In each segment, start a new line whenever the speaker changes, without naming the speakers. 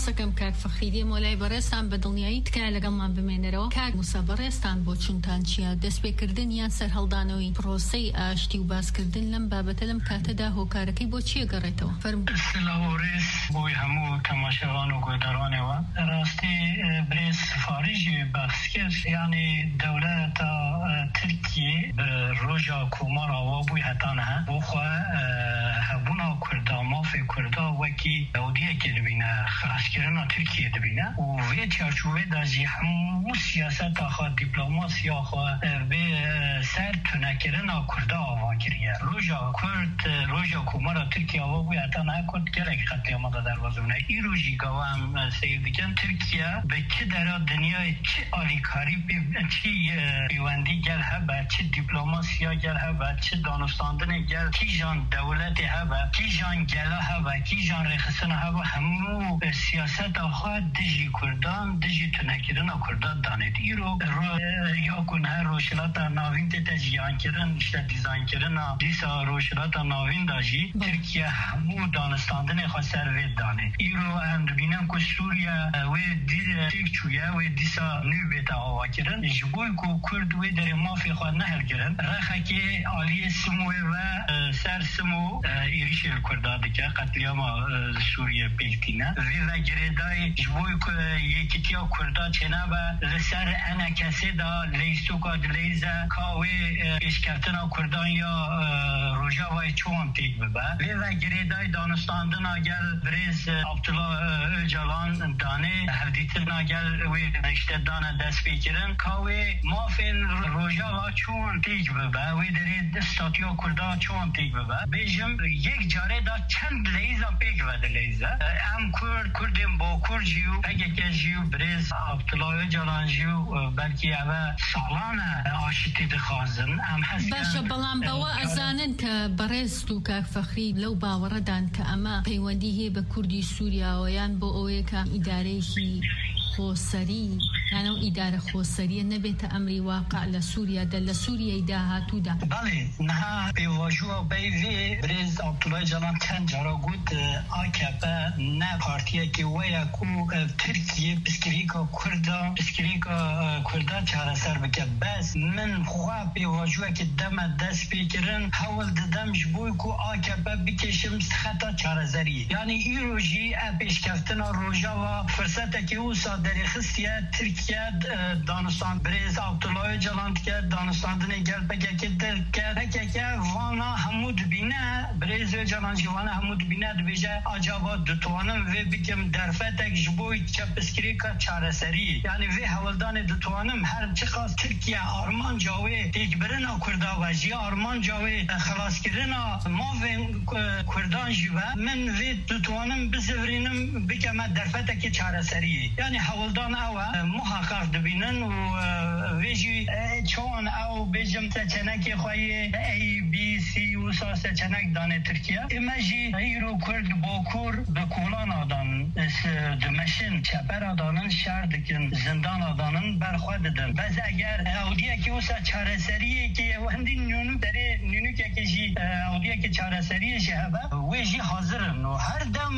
سپاسەکەم کاک فەخری مۆلای بەڕێستان بە دڵنیایی تکایە لەگەڵمان بمێنەرەوە. کاک موسا بەڕێستان بۆ چونتان چییە؟ دەستپێکردن یان سەرهەڵدانەوەی پرۆسەی ئاشتی و باسکردن لەم بابەتە لەم کاتەدا هۆکارەکەی بۆ چیە گەڕێتەوە؟ فەرموو.
سلاوڕێز بۆی هەموو تەماشاوان و گۆدەڕانەوە ڕاستی برێز سفاریشی بەخس کرد یعنی دەولەتە ترکیە بە ڕۆژا کۆمەڵەوە بووی هەتانە بۆخوا هەبوونا کوردا مافی کوردا وەکی دەودیەکی دەبینە خلاصکردنا ترکیە دەبینە و وێ چارچوبێدا جی هەموو سیاسەتا خوا دیپلۆماسیا خوا بێ سەر تونەکردنا کوردا ئاوا کردیە ڕۆژا کورد ڕۆژا کۆمەڵە ترکیەوە بووی هەتانە کورد گەلێک قەتیامەدا دەربەزونە ئیرۆژی گەوام سیر بکەن ترکیە بە چ دەرا دنیای چ ئالیکاری چی پیوەندی گەل هەبە چ دیپلۆماسیا گەل هەبە چ دانوستاندنی گەل کیژان دەولەتی هەبە کیژان گەلا هەبە کیژان ڕێخستنە هەبە هەموو سیاسەتا خوا دژی کوردان دژی تونەکردنا کوردان دانێت ئیرۆ یاکون هەر ڕۆژهەڵاتە ناوین تێتە ژیانکردن شتە دیزاینکردنا دیسا ڕۆژهەڵاتە ناویندا ژی ترکیە هەموو دانستاندنی خوا سەر وێ دانێت ئیرۆ ئەم دبینن کو سووریا وێ تێک چوویە وێ دیسا نوێ بێتە ئاواکردن ji bo ku Kurd wê derê mafê xwe nehelgirin rexekê aliyê Simûyê ve ser Simû êrişê li Kurda dike qetliyama Sûriye pêktîne vê ve girêdayê ji bo ku yekîtiya Kurda çênebe li ser enekesê da leystoka dileyze ka wê pêşkeftina Kurdan ya Rojavayê çawan têk bibe vê ve girêdayê danûstandina gel Birêz Abdullah Öcalan danê hevdîtina gel wê işte dane destpêkirin ka wê mafên Rojava çûn têk bibe wê derê statiya Kurda çûn têk bibe bêjim yek carê da çend leyza pêk ve dileyze em Kurdên bakur jî û PKK jî û Birêz Abdullah Öcalan jî û belkî ev salan e aşitî dixwazin em hestin
باشە بەڵام بەوە ئەزانن کە بەڕێست و کاک فەخری لەو باوەڕەدان کە ئەمە پەیوەندی هەیە بە کوردی سووریاوە یان بۆ ئەوەیە کە ئیدارەیەکی خۆسەری یانە و ئیدارە خۆسەریە نەبێتە ئەمری واقع لە سووریادا لە سووریای داهاتوودا
بەڵێ نەها پێوەژووە بەیڤێ برێز عەبدوڵای جەڵان چەند جارە گوت AKP نە پارتیەکی وەیە کو ترکیە پسکریکا کوردا چارەسەر بکە بەس من خوا پێوەژووەکی دەمە دەست پێکردن هەوڵ دەدەم ji bo ku AKP bikêşim xeta çarezeriyê yanî îrojî ev pêşkeftina Rojava fırsetekî wisa derêxistiye Tirkiye danûstan Birêz Abdullah Öcalan dike danûstandinê gel PKK dike PKK vana hemû dibîne Birêz Öcalan jî vana hemû dibîne dibêje acaba ditwanim vê bikim derfetek ji bo çepeskirêka çareseriyê yanî vê hewldanê ditwanim her çi qas Tirkiye armanca wê têkbirina Kurda ve jî armanca wê xelaskirina mavên Kurdan jî ve min vê ditwanim bizivrînim bikeme derfetekî çareseriyê yani hewldan ew e muhaqqaq dibînin û vê jî çawan ew bêjim seçenekê xwe yê ABC wisa seçenek danê Tirkiye me jî îro Kurd bakur bi kolana dan dimeşin çepera danin şer dikin zindana danin berxwe didin bez eger ewdiyekî wisa çareseriyekê hindî nûnûkekê jî ewdiyekê çareseriyê jî hebe wê jî hazirin û her dem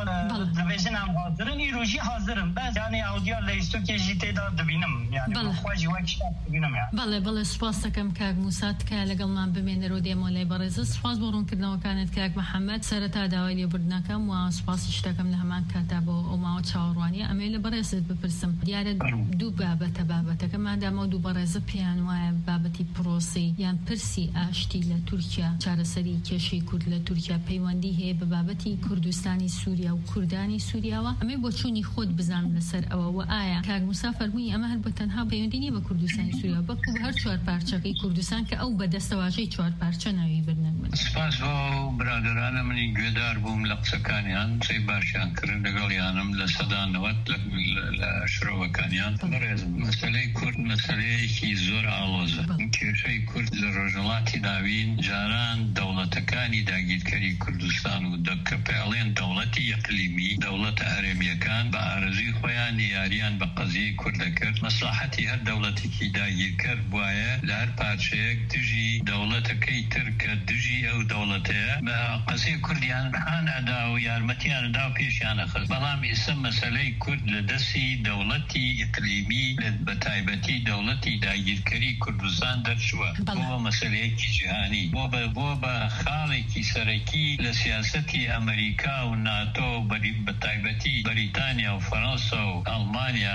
dibêjin em hazirin îro jî hazirin bez yani ewdiya leystokê jî têda dibînim yani xwe jî wek şer dibînim yani
بەڵێ سوپاس دەکەم کاک موسا تکایە لەگەڵمان بمێنەرەوە دێمۆلای بەڕێزە سوپاس بۆ ڕوونکردنەوەکانت کاک محەممەد سەرەتا داوای لێبوردنەکەم و سوپاسی شتەکەم لە هەمان کاتا بۆ ئەو ماوە چاوەڕوانیە ئەمێ لە بەڕێزت بپرسم دیارە دوو بابەتەکە مادامە دوو بەڕێزە پێیان وایە بابەتی پرۆسی یان پرسی ئاشتی لە تورکیا چارەسەری کێشەی کورد لە تورکیا پەیوەندی هەیە بە بابەتی کوردستانی سووریا و کوردانی سووریاوە ئەمێ بۆ چوونی خۆت بزان لەسەر ئەوە و ئایا کاک موسا فەرمووی ئەمە هەر بە تەنها پەیوەندی نیە بە کوردستانی سووریا بەڵکو بە هەر چوار پارچەکەی کوردستان کە ئەو بەدەستەواژەی چوار پارچە ناوی برنەک من
سپاس بۆ برادرانە منی گوێدار بووم لە قسەکانیان قسەی باشیان کرد لەگەڵیانم لە سەدانەوەت لە شرۆڤەکانیان بەڕێز مەسەلەی کورد مەسەلەیەکی زۆر ئاڵۆزە کێشەی کورد لە ڕۆژهەڵاتی داوین جاران دەوڵەتەکانی داگیرکەری کوردستان و کە پێڵێن دەوڵەتی ئیقلیمی دەوڵەتە هەرێمیەکان بە ئارەزوی خۆیان یاریان بە قەزیەی کوردەکرد مەسلحەتی هەر دەوڵەتێکی داگیرکرد بواە لە هەر پارچەیەک دژی دەوڵەتەکەی تر کە دژی یاریگەری ئەو دەوڵەتەیە بە قسەی کوردیان هان ئەدا و یارمەتیاندا و پێشیانە خست بەڵام ئێستا مەسەلەی کورد لە دەستی دەوڵەتی ئیقلیمی بە تایبەتی دەوڵەتی داگیرکەری کوردستان دەرچووە بۆ مەسەلەیەکی جیهانی بۆ بە خاڵێکی سەرەکی لە سیاسەتی ئەمریکا و ناتۆ بە تایبەتی بەریتانیا و فەڕەنسا و ئەڵمانیا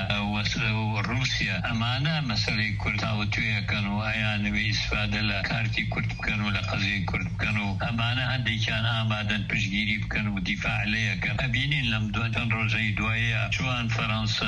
و رووسیا ئەمانە مەسەلەی کورد تاوتوێەکەن و ئەیانوێ ئیسفادە لە کارتی کورد بکەن و لە قەزەی کورد بکەن و ئەمانە هەندێکیان ئامادەن پشتگیری بکەن و دیفاع لێەکەن ئەبینین لەم چەند ڕۆژەی دوایە چوان فەڕەنسا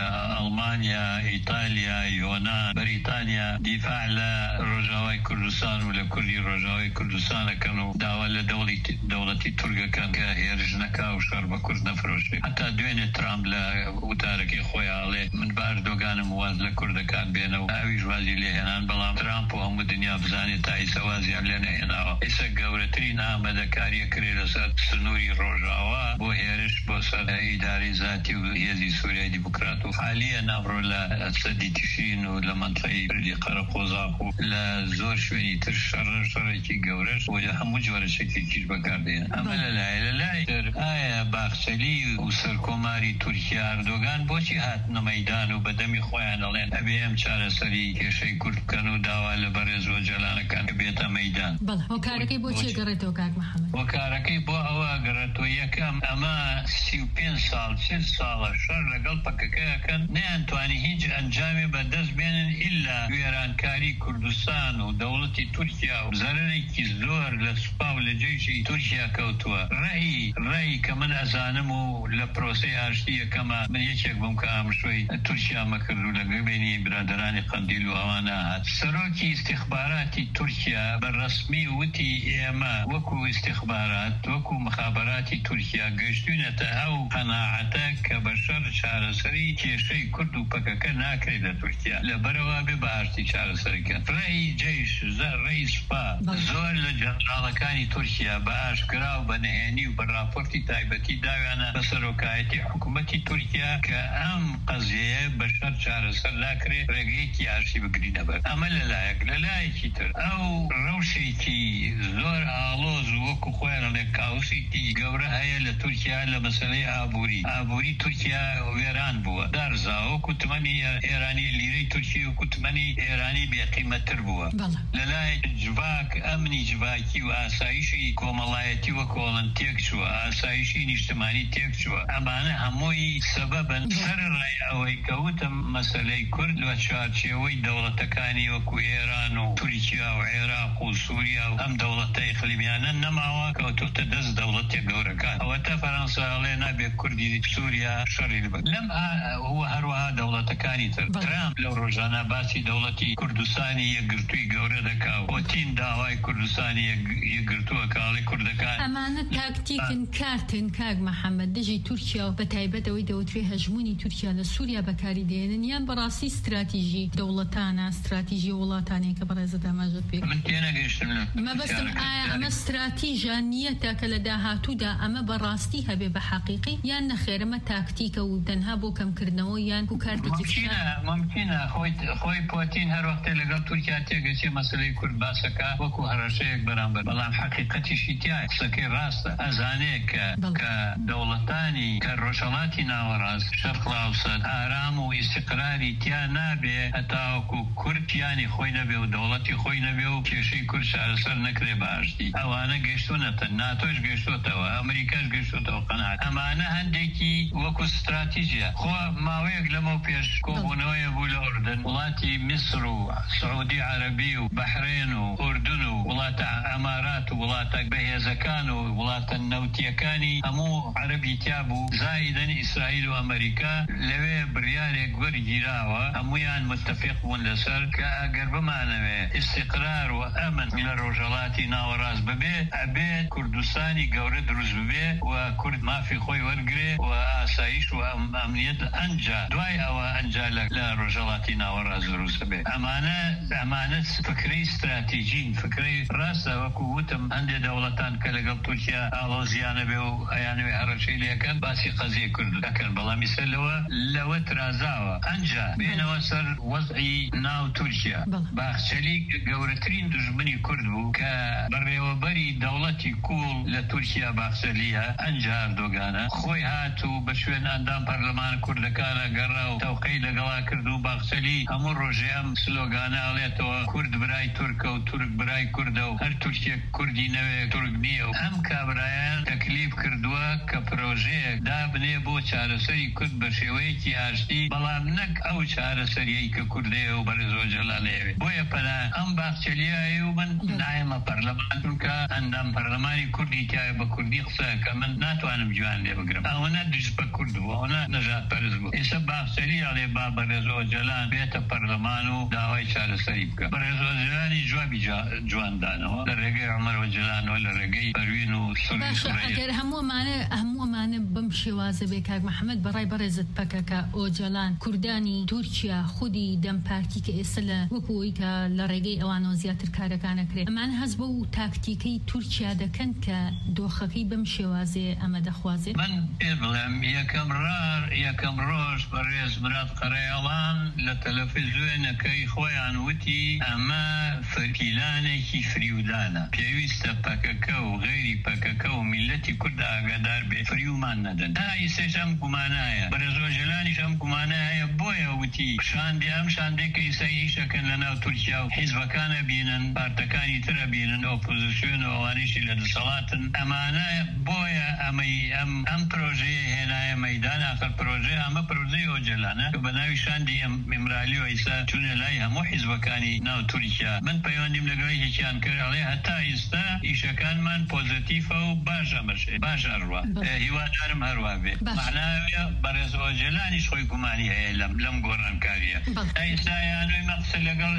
ئەڵمانیا ئیتالیا یۆنان بەریتانیا دیفاع لە ڕۆژاوای کوردستان و لە کوردی ڕۆژاوای کوردستانەکەن و داوا لە دەوڵەتی تورکەکەن کە هێرش نەکا و شەڕ بە کورد نەفرۆشێ حتا دوێنێ ترامپ لە وتارەکەی خۆیاڵێ من بە ئەردۆگانم واز لە کوردەکان بێنەوە ئاویش وازی لێهێنان بەڵام ترامپ و هەموو دنیا بزانێت تا ئیسا وازیان لێ نەهێناوە ئێستا گەورەترین ئامادەکاریە کرێ لەسەر سنووری ڕۆژاوا بۆ هێرش بۆ سەر ئیداری ذاتی و هێزی سووریای دیموکرات و حالیە ناڕۆ لە سەدی تشرین و لە منطقەی بردی قەرەقۆزاق و لە زۆر شوێنی تر شەڕێکی گەورەش و لە هەموو جۆرە شەکلێکیش بەکاردێن ئەمە لەلای تر ئایا باخچەلی و سەرکۆماری تورکیا ئەردۆگان بۆچی هاتنە مەیدان و بەدەمی خۆیان دەڵێن ئەبێ ئەم چارەسەری کێشەی کورد بکەن و داوا لە بەڕێز و جەلانەکان بێتە مەیدان
بەڵێ هۆکارەکەی بۆچی گەڕێتەوە کاک محەممەد
هۆکارەکەی بۆ ئەوە گەڕێتەوە یەکەم ئەمە 35 ساڵ 40 ساڵە شەڕ لەگەڵ پەکەکەیەکەن نەیانتوانی هیچ ئەنجامی بەدەست بێنن ئیلا وێرانکاری کوردستان و دەوڵەتی تورکیا و زەرێکی زۆر لە سوپا و لە جێشی تورکیا کەوتووە ڕێی کە من ئەزانم و لە پرۆسەی ئاشتی یەکەمە من یەکێک بووم کە ئامشۆی تورکیا مەکرد و لەگەڵبێنی برادرانی قەندیل و ئەوانە هات سەرۆکی استخباراتی تورکیا بەڕەسمی وتی ئێمە وەکو استخبارات وەکو مخابراتی تورکیا گەشتوونەتە ئەو قەناعەتە کە بە شەڕ چارەسەری کێشەی کورد و پەکەکە ناکرێت لە تورکیا لەبەرەوە بێ بە ئاشتی چارەسەرکەن ڕێی جێش ڕێی سوپا زۆر لە جەنرالەکانی تورکیا بە ئاشکرا و بە نهێنی و بە راپۆرتی تایبەتی داویانە بە سەرۆکایەتی حکوومەتی تورکیا کە ئەم قەزیەیە بە شەر چارەسەر ناکرێت ڕێگەیەکی ئاشتی بگرینە بەر ئەمە لەلایەکی تر ئەو ڕەوشێکی زۆر ئاڵۆز وەکو خۆیان لە کاوسێکی گەورە هەیە لە تورکیا لە مەسەلەی ئابووری تورکیا وێران بووە دارزا وەکو تمەنی ئێرانی لیرەی تورکی وەکو تمەنی ئێرانی بێقیمەتر بووە لەلای جڤاک ئەمنی جڤاکی و ئاسایشی کۆمەڵایەتی وەکۆڵن تێک چووە ئاسایشی نیشتمانی تێک چووە ئەمانە هەمووی سەبەبن سەر ڕای ئەوەی کەوتم مەسەلەی کورد وە چارچێوەی دەوڵەتەکانی وەکو ئێران و تورکیا و عێراق و سووریا و ئەم دەوڵەتە ئیقلیمیانە نەماوە کەوتوتە دەست دەوڵەتێ گەورەکان ئەوەتە فەرەنساڵێ نابێت کوردی سووریا شەڕی بکات لەم هەروەها دەوڵەتەکانی تر ترامپ لەو ڕۆژانە باسی دەوڵەتی کوردستانی یەکگرتووی گەورە دەکا و پۆتین داوای کوردستانی یەکگرتووە کاڵی کوردەکان
ئەمانە تاکتیکن کارتن کاک محەممەد دژی تورکیا و بە تایبەتەوەی دەوترێ هەژمونی تورکیا لە سووریا بەکاری دێنن یان بەڕاستی استراتیژی دەوڵەتانە استراتیژی وڵاتانەیە کە بەڕێزە داماژت پێ
من تێنەگەیشتم
مەبەستم ئایا ئەمە استراتیژە نیەتە کە لە داهاتوودا ئەمە بەڕاستی هەبێ بە حەقیقی یان نەخێرەمە تاکتیکە و تەنها بۆ کەمکردنەوە یان و کار
ممکنە خۆی پۆتین هەر وەختێ لەگەڵ تورکیا تێگەچێ مەسەلەی کورد باسەکە وەکو هەرەشەیەک بەرامبەر بەڵام حەقیقەتیشی تیا قسەکەی ڕاستە ئەزانێ کە دەوڵەتانی کە ڕۆژهەڵاتی ناوەڕاست شەرق ئاوسەد ئارام و ئیستیقراری تیا نابێ هەتاوەکو کورتیانی خۆی نەبێ و دەوڵەتی خۆی نەبێ و کێشەی کورد چارەسەر نەکرێ باشتی ئەوانە گەشتونەتە ناتۆش گەشتوتەوە ئەمریکاش گەشتوتەوە قەناعەت ئەمانە هەندێکی وەکو استراتیژیە خۆ ماوەیەک لەمەوە پێش کۆبوونەوەیە بوو لە ئوردن وڵاتی میسر و سعودی عەرەبی و بەحرێن و ئوردن و وڵاتە ئەمارات و وڵاتە بەهێزەکان و وڵاتە نەوتیەکانی هەموو عەرەبی تیا بوو زایدەن ئیسرائیل و ئەمریکا لەوێ بڕیارێک وەرگیراوە هەمویان متفق بوون لەسەر کە ئەگەر بمانەوێ استقرار و ئەمن لە ڕۆژهەڵاتی ناوەڕاست ببێ ئەبێت کوردستانی گەورە دروست ببێ و کورد مافی خۆی وەرگرێ و ئاسایش و ئەمنیەت أنجا دواي أو أنجا لا رجالاتي ناورا زروس به أمانة فكري استراتيجيين فكري راسا وكوتم عند دولتان كالقل تركيا ألوزيانا بيو أيانوي هرشي ليكن باسي قضية كرد لكن بلا مثلوا لو ترازاوا أنجا بين وسر وضعي ناو تركيا باخشلي قورترين دجمني كردو كبريوبري دولتي كول لتركيا باخشليها أنجا أردوغانا خوي هاتو بشوين أندام برلمان كردكانا قراو توقي لقلا كردو باخشلي همون روجيام سلوغانا عليتو كرد براي تركا وترك براي كردو هر تركيا كردي نوي ترك نيو هم كابرايان تكليف كردوا كبروجيه دابني بو چارسري كرد بشويكي هاشتي بلام نك او چارسري كردي وبرزو جلالي بويا پنا هم باخشليا ايومن نايما برلمان تركا اندام برلماني كردي تاي بكردي قصا كمن ناتوانم جوان لي بقرم اونا دجس بكردو اونا نجات برزبو اسا باخشليا علي برزو جلال بيت برلمانو داوي چارسري بك برزو جلالي جوابي جوان دانو لرقي عمر وجلان ولا رقي بروينو سوري
اگر همو معنی بمشي وازبه كاك محمد براي برزت بكاكا او جلان كرداني تركيا خودي دم بارتي كإسلا وكوي كالرقي اوانو زياتر كاركانا كري معنى هزبو تاكتيكي تركيا دكن كدوخكي بمشي وازي اما دخوازي
من إبلم يكم روش بريز مراد قريالان لتلفزيون كي خويان وتي اما فركيلانكي فريودانا بيويستا بكاكا وغيري بكاكا وملتي كردا قدار بفريومان ندن هاي سيشام كمانايا برزو جلاني شام كمانايا بويا وتي شاندي كي سيشا كان لنا تركيا حزب كان بينن بارتكاني ترى بينن اوبوزيسيون وانيشي للصلاة امانا بويا ام بروجي هنا ميدان اخر بروجي اما بروجي وجلانا بناوي شاندي امرالي ويسا تون لاي همو حزب كاني ناو تركيا من بيونديم لقريكي كان كر عليه حتى يستا إيشا كان من بوزيتيف أو باشا مشي باشا روا هوا دارم هروا بي معناه برز وجلاني شوي كماني هي لم قرن كاريا إيسا يعني مقصد لقل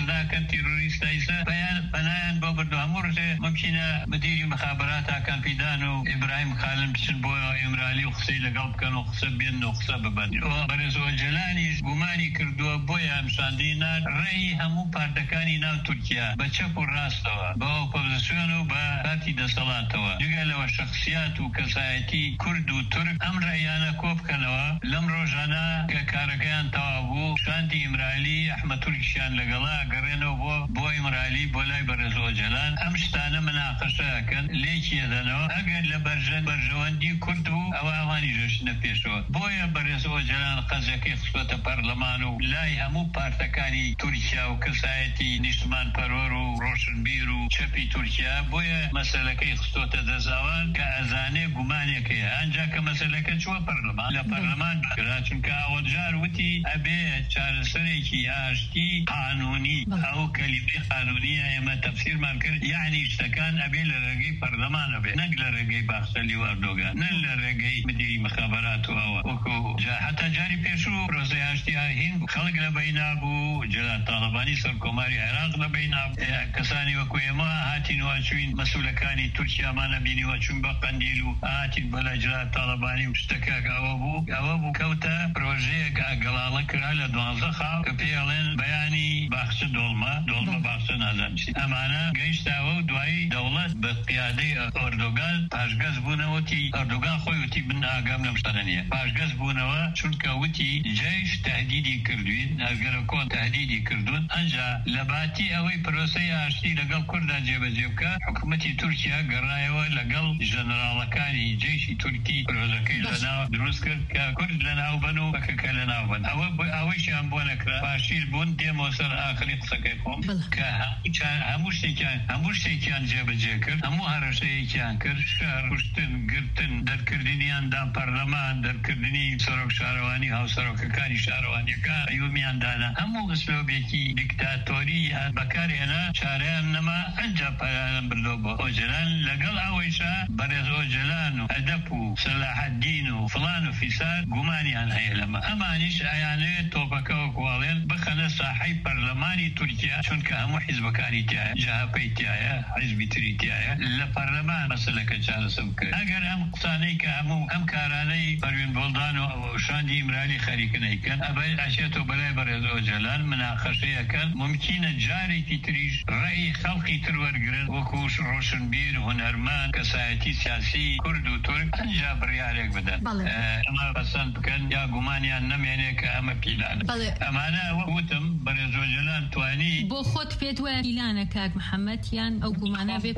تيروريست إيسا بنايان بابردو همورته ممكن مديري مخابراتها كان في دانو إبراهيم خالم بسنبويا إمرالي وخصي لقلب كانوا خصب بين وخصب ببندي برز وجلاني قماني كردوا بويا مشاندينا رأي همو باردكاني ناو تركيا بچپ راستوا با اپوزيسيون وبا باتي دسلاتوا دغه شخصيات وكسايتي كرد وترك امر ايانا كوب كنوا لم روجانا كاركان تابو شاندي امرالي احمد تركيان لقلا قرنوا بو امرالي بولاي برزو جلان امشتانا مناقشه كان ليش يدنوا اگر لبرجواندي كرد او اواني جشن بيشو بويا برزو جلان قزاكي خصوصا برلمانو لاي همو بارتكاني تركيا وكسايتي نشمان پرورو روشن بیرو چپی ترکیه بویا مسئله که خطوط دزاوان که ازانه گمانه که انجا که مسئله که چوه پرلمان لپرلمان بکرا چونکه اولجار وطی ابی چارسره کی آشتی قانونی او کلمه قانونی اما تفسیر من کرد یعنی اشتکان ابی لرگی پرلمان ابی نگ لرگی باخسلی و اردوگان نل لرگی مدیری مخابرات و وکو حتی جاری پیشو روزه آشتی هین خلق لبینا بو جلال طالبانی سرکوماری عراق لبینا كساني وكويما هاتين واشوين مسؤولكاني تركيا ما نبيني واشون بقنديلو هاتين بلاجرات طالباني واشتكاك اوابو كوتا بروجيك اقلالك على دوانزخا كبيرلين بياني باخش دولما باخش نازمشي امانا قيشت او دواي دولة بقيادة اردوغان پاشگز بونوتي اردوغان خويوتي بن اقام نمشتنية پاشگز بونوا چونك وتي جيش تهديدي كردوين اگر كون تهديدي كردون انجا لباتي اوي پروسي آشتی لقل كردا جيبكا حكومتي تركيا قرايوا لقل جنرالكاني جيشي تركي روزكي لنا دروس كرد لنا وبنو بكك لنا وبن اويش امبونا كرا باشيل بون ديمو سر اخري قصكيكم هموشتي كان جيبكا همو هرشتي كان كر شهر وشتن قرتن در كردينيان دان برلمان در كرديني سروك شارواني هاو سروك كاني شارواني كا يوميان دانا همو اسلوبيكي ديكتاتوري بكاري انا شارعان نما انجا پایان بردوبا اوجلان لقل اویشا برز اوجلانو ادپو صلاح الدینو فلانو فساد گمانی عن هیلما امانیش ایانه توپکا وکوالین بخنه صاحی پرلمانی ترکیا چونکه همو حزبکانی تیایا جهپی تیایا حزبی تری تیایا لپرلمان مسئله که چاره سبکر اگر هم قصانی که هم کارانه پروین بولدانو پەیوەندی ئیمرالی خەریکنەیکەن ئەبەی ئەچێتەوە بەلای بەڕێز ئۆجەلان مناقەشەیەکەن ممکنە جارێکی تریش ڕێی خەڵقی تر وەرگرن وەکو ڕۆشنبیر هونەرمەند کەسایەتی سیاسی کورد و تورک ئەنجا بڕیارێک بدەن ئەمە پەسەند بکەن یا گومانیان نەمێنێ کە ئەمە پیلانە ئەمانە وەکوتم بەڕێز ئۆجەلان توانی
بۆ خۆت پێت وایە پیلانە کاک محەممەد یان ئەو گومانە بێت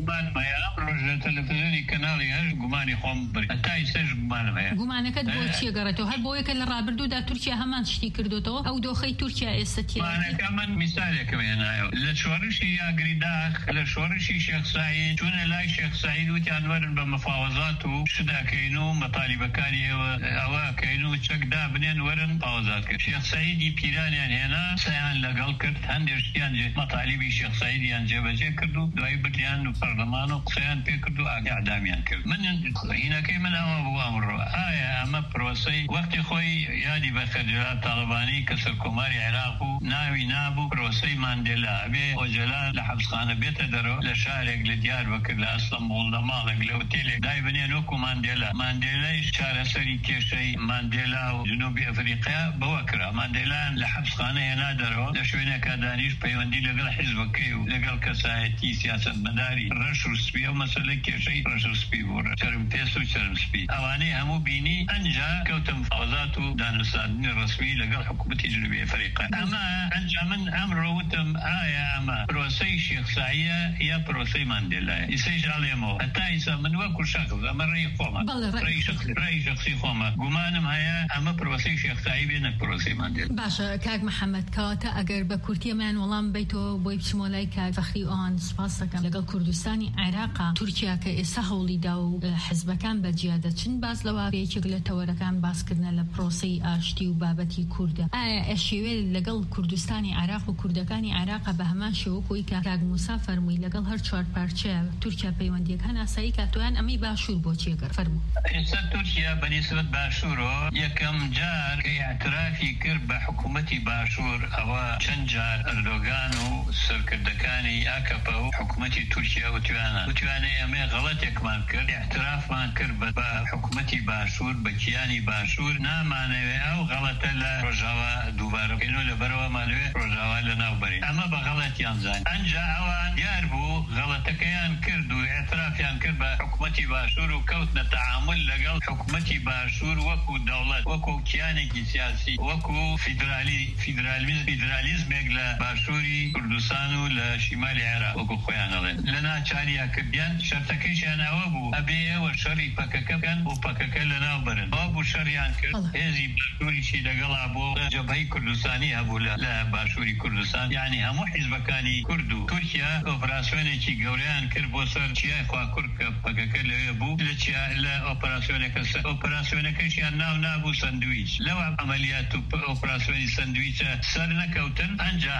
ڕۆژ لە تەلەڤیزیۆنی کەناڵی هەر گومانی خۆم تا ئێستاش گومانم هەیە
گومانەکەت بۆ چیە گەڕێتەوە هەر بۆ یەکە لە ڕابردوودا تورکیا هەمان شتی کردوتەوە ئەو دۆخەی تورکیا ئێستا
گومانەکە من میسالێکم هێنایەوە لە شۆڕشی یاگری داخ لە شۆڕشی شێخ سعید چوونە لای شێخ سعید وتیان وەرن بە مەفاوەزات و شداکەین و مەطالیبەکانی ئەوەکەین و چەکدا بنێن وەرن پاوەزات کرد شێخ سعیدی پیرانیان هێنا سەیان لەگەڵ کرد هەندێک شتیان مەطالیبی شێخ سعیدیان جێبەجێ کرد و دوای بردیان و پەرلەمان و قسەیان پێ کرد و ئاگادامیان کرد من هینەکەی من ئەوە بوو ئەمڕۆ ئایا ئەمە پرۆسەی وەختی خۆی یادی بە خەرجەلات تاڵبانی کە سەرکۆماری عێراق و ناوی نابوو پرۆسەی ماندێلا بێ ئۆجەلان لە حەبسخانە بێتە دەرەوە لە شارێک لە دیاربەکر لە ئەستەمبوڵ لە ماڵێک لە ئوتێلێک دای بنێن وەکو ماندێلایش چارەسەری کێشەی ماندێلا و جنوبی ئەفریقیا بەوە کرا ماندێلایان لە حەبسخانە هێنا دەرەوە لە شوێنێکە دانیش پەیوەندی لەگەڵ حیزبەکەی و لەگەڵ کەسایەتی سیاسەتمەداری ڕەش و سپی ئەو مەسەلەی کێشەی ڕەش و سپی بوو چەرمپێس و چەرمسپی ئەوانەی هەموو بینی ئەنجا کەوتە مفاوەزات و دانوستاندنی ڕەسمی لەگەڵ حکوومەتی جنوبی ئەفریقا ئەمە ئەنجا من ئەمڕۆ وتم ئایا ئەمە پرۆسەی شێخ سایە یا پرۆسەی ماندێلایە ئیسەیش ئەڵێمەوە هەتا ئیسا من وەکو شەخص ئەمە ڕێی خۆمە ڕێی شەخسی خۆمە گومانم هەیە ئەمە پرۆسەی شێخ سایی بێ نەک پرۆسەی ماندێلا
باشە کاک محەممەد کەواتە ئەگەر بە کورتیەمان وەڵام بیتەوە بۆی بچمۆ لای کاک فەخری ئەوان سوپاس دەکەم لەگەڵ کوردستانی عێراقا تورکیا کە ئێستا هەوڵیدا و حزبەکان بەجیا دەچن باز لەوە یەکێک لە تەوەرەکان باسکردنە لە پرۆسەی ئاشتی و بابەتی کووردە ئایا ئەشێوێ لەگەڵ کوردستانی عێراق و کوردەکانی عێراقا بە هەمان شێوەکۆی کە کاک موسا فەرمووی لەگەڵ هەر چوار پارچەیە تورکیا پەیوەندیەک هەن ئاسایی کاتۆیان ئەمەی باشوور بۆ چێگەر فەرموو
ئێستا تورکیا بەنسبەت باشوورەوە یەکەم جار کە اعترافی کرد بە حکوومەتی باشوور ئەوە چەند جار ئەردۆگان و سەرکردەکانی ئاکەپە و حکوومەتی تورکیا وتوانێ ئەمێ غەڵەتێکمان کرد اعترافمان کرد بە حکوومەتی باشوور بە کیانی باشوور نامانەوێ ئەو غەڵەتە لە ڕۆژاوا دووبارە بکەینەوە لەبەرەوەمانوێ ڕۆژاوا لە ناوبەری ئەمە بە غەڵەتیان زانین ئەنجا ئەوان دیار بوو غەڵەتەکەیان کرد و اعترافیان کرد بە حکوومەتی باشوور و کەوتنە تەعامل لەگەڵ حکوومەتی باشوور وەکو دەوڵەت وەکو کیانێکی سیاسی وەکو فیدرالیزمێک لە باشووری کوردستان و لە شیمالی عێراق وەکو خۆیان ئەڵێن لە ناچاریا کردیان شەرتەکەیشیان ئەوە بوو ئەبێ ئێوە شەڕی پەکەکە بکەن و پەکەکە لەناو بەرن ئەوە بوو شەڕیان کرد هێزی باشووریشی لەگەڵا بۆ جەبهەی کوردستانی هەبوو لە باشووری کوردستان یعنی هەموو حیزبەکانی کورد و تورکیا ئۆپراسیۆنێکی گەورەیان کرد بۆ سەر چیای خواکورد کە پەکەکە لەوێ بوو لە ئۆپراسیۆنەکەشیان ناو نابوو سندویچ لەو عملیات و ئۆپراسیۆنی سندویچە سەر نەکەوتن ئەنجا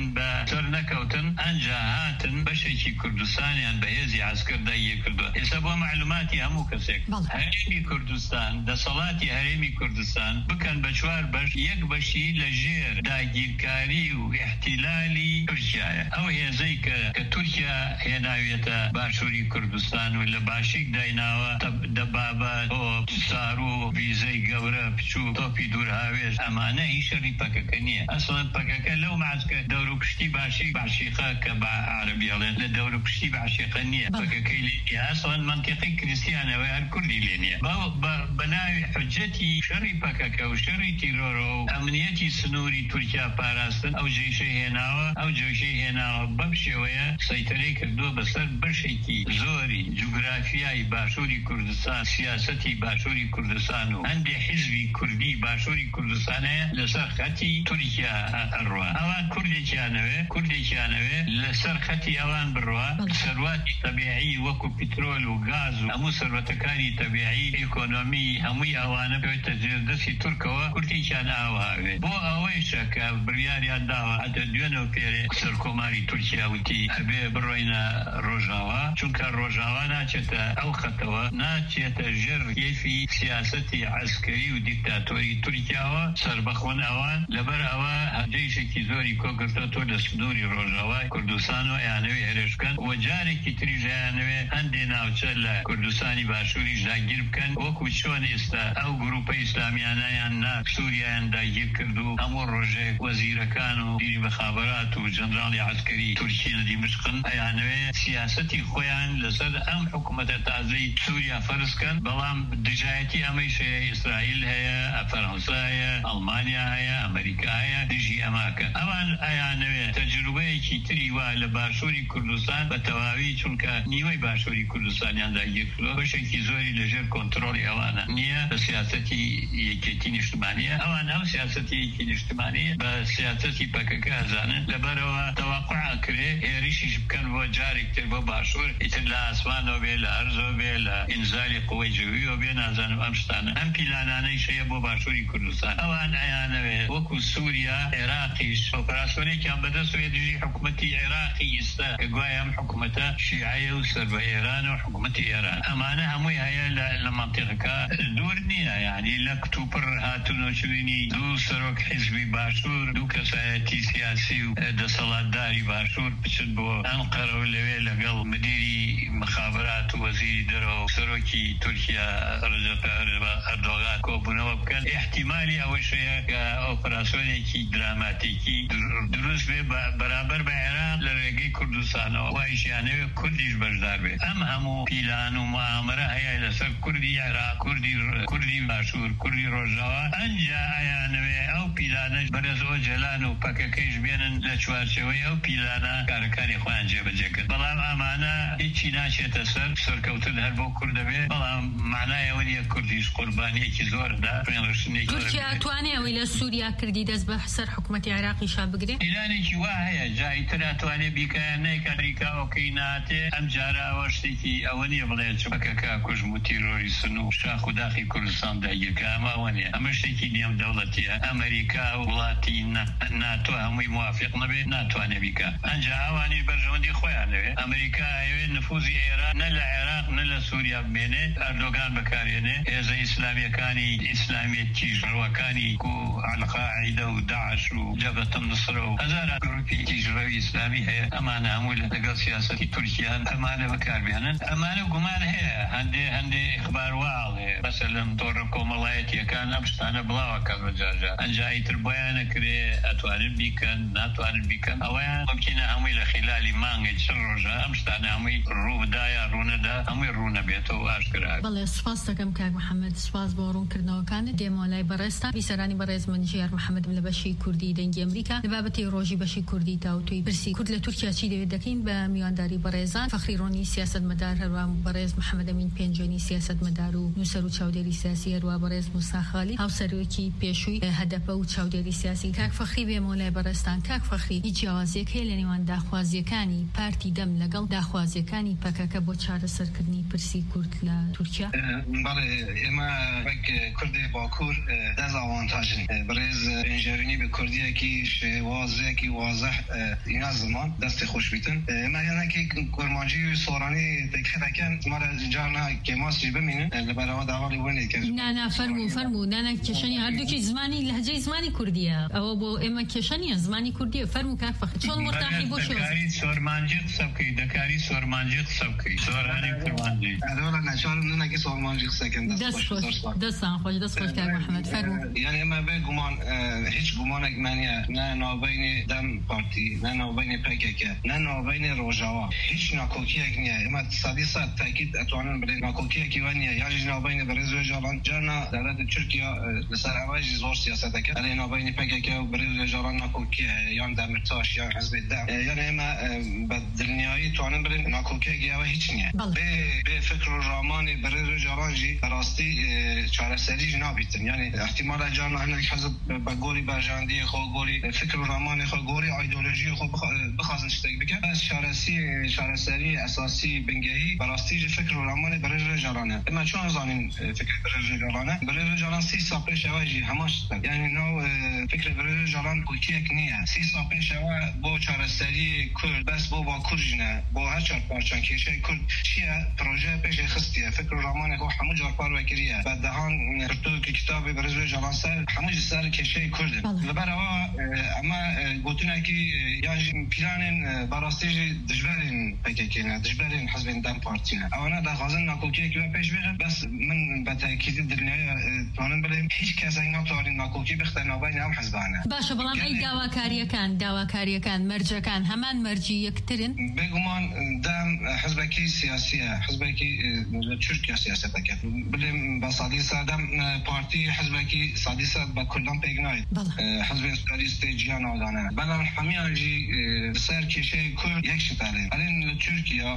هاتن بەشێکی کوردستانیان بە هێزی عەسکەر دایە کردووە ئێستا بۆ معلوماتی هەموو کەسێک هەرێمی کوردستان دەسەڵاتی هەرێمی کوردستان بکەن بە چوار بەش یەک بەشی لە ژێر داگیرکاری و احتیلالی تورکیایە ئەو هێزەی کە تورکیا هێناوێتە باشووری کوردستان و لە باشیک دایناوە دەبابەت سارو ویزەی گەورە بچوو تۆپی دوورهاوێش ئەمانە هیچ شەڕی پەکەکە نییە ئەسڵەن پەکەکە لەو ماسکە دەور و پشتی باشیقە کە بە عەرەبی ئەڵێن لە دەور و پشتی باشیقە نییە پەکەکەی لێ ئەسڵەن منتیقی کریستیانەوە هەر کوردی لێ نییە بە ناوی حجەتی شەڕی پەکەکە و شەڕی تیرۆرۆ و ئەمنیەتی سنووری تورکیا پاراستن ئەو جێشەی هێناوە بەم شێوەیە سەیطرەی کردووە بەسەر بەشێکی زۆری جوگرافیای باشووری کوردستان سیاسەتی باشووری کوردستان و هەندێک حیزبی کوردی باشووری کوردستانەیە لەسەر خەتی تورکیا ئەڕوا ئەوان کوردێکیانەوێ لەسەر خەتی ئەوان بڕوا سەرواتی تەبیعی وەکو پیترۆل و گاز و هەموو سەروەتەکانی تەبیعی ئێکۆنۆمی هەمووی ئەوانە بێتە جێدەستی تورکەوە کوردێکیان ئاواوێ بۆ ئەوەیشە کە بڕیاریان داوە ئەدە دوێنەوە پێرێ سەرکۆماری تورکیا وتی هەبێ بڕۆینە ڕۆژاوا چونکە ڕۆژاوا ناچێتە ئەو خەتەوە ناچێتە ژێر کێفی سیاسەتی عەسکەری و دیکتاتۆری تورکیاوە سەربەخۆن ئەوان لەبەر ئەوە جێشێکی زۆری کۆگرتەوە لە سنووری ڕۆژاوای کوردستان و ئەیانەوێ هێرشکەن و جارێکی تریش ئەیانەوێ هەندێ ناوچە لە کوردستانی باشووری داگیر بکەن وەکو چۆن ئێستا ئەو گروپە ئیسلامی اسلامیانیان نا سوریان داگیر کردو هەموو ڕۆژێک وەزیرەکان و دیری مخابرات و جنرالی عسکری تورکی لە دیمشقن ئەیانەوێ سیاسەتی خۆیان لەسەر ئەم حکوومەتە تازەی سووریا فەرزکەن بەڵام دژایەتی ئەمەیش هەیە ئیسرائیل هەیە فەرەنسا هەیە ئەڵمانیا هەیە ئەمریکا هەیە دژی ئەماکە ئەوان ئەیانەوێ تەجروبەیەکی تری وا لە باشووری کوردستان بە تەواوی چونکە نیوەی باشووری کوردستانیان داگیر کردووە بەشێکی زۆری لەژێر کۆنتڕۆڵی ئەوانە نییە بە سیاسەتی یەکێتی نیشتمانیە ئەوان ئەو سیاسەتی یەکی نیشتمانی بە سیاسەتی پەکەکە ئەزانن لەبەرەوە تەواقع کرێ هێریشیش بکەن بۆ جارێکتر بۆ باشوور ئیتر لە ئاسمانەوە بێ لە هەرزەوە بێ لە ئینزالی قوەی جوویەوە بێ نازانم ئەم شتانە ئەم پیلانانەی شەیە بۆ باشووری کوردستان ئەوان ئەیانەوێ وەکو سووریا عێراقیش ئۆپراسیۆنێکیان بەدەستوێ دژی حکوومەتی عێراقی ئێستا کە گوایە ئەم حکوومەتە شیعەیە و سەر بە ئێران و حکوومەتی ئێران ئەمانە هەمووی هەیە لە مەنتیقەکە دوور نییە یعنی لە کتوپڕ هاتوونەچوونی دوو سەرۆک حیزبی باشوور دوو کەسایەتی سیاسی و دەسەڵاتداری باشوور بچن بۆ ئەنقەرە و لەوێ لەگەڵ مدیری مخابرات و وەزیری دەرەوە و سەرۆکی تورکیا ڕەجەپ ئەردۆغان کۆبوونەوە بکەن احتیمالی ئەوەش هەیە کە ئۆپراسیۆنێکی دراماتیکی دروست بێ بەرامبەر بە عێراق لە ڕێگەی کوردستانەوە وایشیانەوێ کوردیش بەشدار بێ ئەم هەموو پیلان و معامرە هەیە لەسەر کوردی عێراق کوردی باشوور کوردی ڕۆژاوا ئەنجا ئەیانەوێ ئەو پیلانە بەرەزەوە جەلان و پەکەکەیش بێنن لە چوارچەوەی ئەو پیلانە کارەکانی خۆیان جێبەجێکرد بەڵام ئەمانە هیچی ناچێتە سەرکەوتن هەر بۆ کورد دەبێت بەڵام معنایەوە نیە کوردیش قوربانیەکی زۆردا
تورکیا ئەتوانێ ئەوەی لە سووریا کردی دەست بە سەر حکوومەتی عێراقیشا بگرێت
پیلانێکی وا هەیە جای تر ئەتوانێ بیکایە نەیەک ئەمریکا ئۆکەی ناتێ ئەم جارە ئەوە شتێکی ئەوە نییە بڵێ چپەکەکە کوژم و تیرۆریسن و شاخ و داخی کوردستان داگیرکە ئەمەوە نیە ئەمە شتێکی نێو دەوڵەتیە ئەمریکا و وڵاتی ناتۆ هەمووی موافق نەبێت ناتوانێ بیکە ئەنجا ئەوانی بەرژەوەندی خۆیانەوێ ئەمریکا ئەوێ نفوزی ئێران نە لە عێراق نە لە سووریا بمێنێ ئەردۆگان بەکارێنێ هێزە ئیسلامیەکانی ئیسلامیەتی ژڕەوەکانی و القاعیدە و داعش و جەبهەت النوسرە و هەزاران گروپی تیژڕەوی ئیسلامی هەیە ئەمانە هەموو لەگەڵ سیاسەتی تورکیان ئەمانە بەکاربێنن ئەمانە گومان هەیە هەندێ ئیخبار واڵ هەیە مەسەلەن تۆڕە کۆمەڵایەتیەکان ئەم شتانە بڵاوەکەن بەجارجار ئەنجا ئیتر بۆیان نەکرێ ئەتوانن بیکەن ناتوانن بیکەن ئەوەیان ممکنە هەمووی لە خلالی مانگی چ ڕۆژە ئەم شتانە هەمووی ڕوودایە ڕوونەدا هەمووی ڕوونەبێتەوە ئاشکرا
بەڵێ سوپاس دەکەم کاک محەممەد سوپاس بۆ ڕوونکردنەوەکانت دێمەوە لای بەڕێستان بیسەرانی بەڕێز من ژیار محەممەدم لە بەشی کوردی دەنگی ئەمریکا لە بابەتی ڕۆژی بەشی کوردی تاوتوی پرسی کورد لە تورکیا چی دەوێت دەکەین بە میوانداری بەڕێزان فەخری ڕۆنی سیاسەتمەدار هەروە بەڕێز محەممەد ئەمین پێنجۆنی سیاسەتمەدار و نووسەر و چاودێری سیاسی هەروە بەڕێز موسا خالی هاوسەرۆکی پێشووی هەدەپە و چاودێری سیاسی کاک فەخری بێمەوە لای بەڕێستان کاک فەخری هیچ جیاوازیەک هەیە لە نێوان داخوازیەکانی پارتی دەم لەگەڵ داخوازیەکانی پەکەکە بۆ چارەسەرکردنی پرسی کورد لە تورکیا
بەڵێ ئێمە وەک کوردی باکوور دەزاوانتاژن بەڕێز پێنجێرینی بە کوردیەکی شێوازێکی وازەح اینا زمان دەستی خۆش بیتن ئێمە هێنەکی کورمانجی و سۆرانی دەکەن مارە جارنا کێماسیش بمینن لەبەرەوە داواڵی وێنێ کرد
نانا فەرموو نانا کێشەنی هەردووکی زمانی لەهجەی زمانی کوردیە ئەوە بۆ ئێمە کێشەنیە زمانی کوردیە فەرموو کاک فەخری چۆن مرتاحی بۆ شۆ
دەکاری سۆرمانجی قسە بکەی دەکاری سۆرمانجی قسە بکەی سۆرانی کورمانجی
ئەدەوەڵە نەچارم نەکی سۆرمانجی قسەکەن
دەستان خۆش دەست خۆش کاک محەممەد فەرموو
یعنی ئێمە بێ گومان هیچ گومانێک مانیە نە ناوبەینی دەم پارتی نە ناوبەینی پەکێکە نە ناوبەینی ڕۆژاوا هیچ ناکۆکیەک نییە ئێمە 100% تاکید ئەتوانن بڵێن ناکۆکیەکی وان نییە یاژی ناوبەینی بەڕێز وێژاڵان جارنا دەوڵەتی تورکیا لەسەر ئەوەیژی زۆر سیاسەتەکە ئەلێ ناوبەینی پەکێکە و بەڕێز وێژاڵان ناکۆکیە یان دەمرتاش یان حزبی دەم یعنی ئێمە بە دڵنیایی توانن بڵێن ناکۆکیەکی ئەوە هیچ نییە بێ فکر و ڕامانی بەڕێز وێژاڵانجی بەڕاستی چارەسەریش نابیتن یعنی احتیمالە جارنا هەنێک حزب بە گۆری بەرژاندی خۆ گۆری فکر و ڕامانی خۆ گۆری ئایدۆلۆژی خۆ بخوازن شتێک بکەن بەس چارەسەری ئەساسی بنگەهی بەڕاستیژی فکر و ڕامانی بەڕێز وێژاڵانە ئێمە چۆن زانین فکر بەڕێز وێژاڵانە بەڕێز وێژاڵان 30 ساڵ پێش ئەوەیژی هەمان شتە یعنی ناو فکر برای جالان کوکیک نیه 30 سال پیش با چارەسەری کرد بس با کورجنه با هر چهار پارچان کشه کرد چیه پروژه پیش خستیه فکر رامان کو همو جار پار وکریه بعد دهان تو کتاب برای جالان سر همو سر کشه کرد لبرا اما گوتونه کی یا پلان براستی دجبرین پکیکنه دجبرین حزب دم پارتینه انا دا غازن ناکوکی کی پیش بره بس من به تاکید دنیا توانم بریم هیچ کس ناتوانین ناکوکی بختن نوبای هم حزبانه
باشه بلام ای داواکاریەکان مەرجەکان هەمان مەرجی یەکترن
بێگومان دەم حزبێکی سیاسیە حزبێکی لە تورکیا سیاسەتەکە بڵێم بە سادی سادەم پارتی حزبێکی سادی ساد بە کوردان پێک نایێت حزبێن سوسیالیستی جیان ئاڵانە بەڵام هەمیانجی سەر کێشەی کورد یەک شتەڵێن ئەلێن لە تورکیا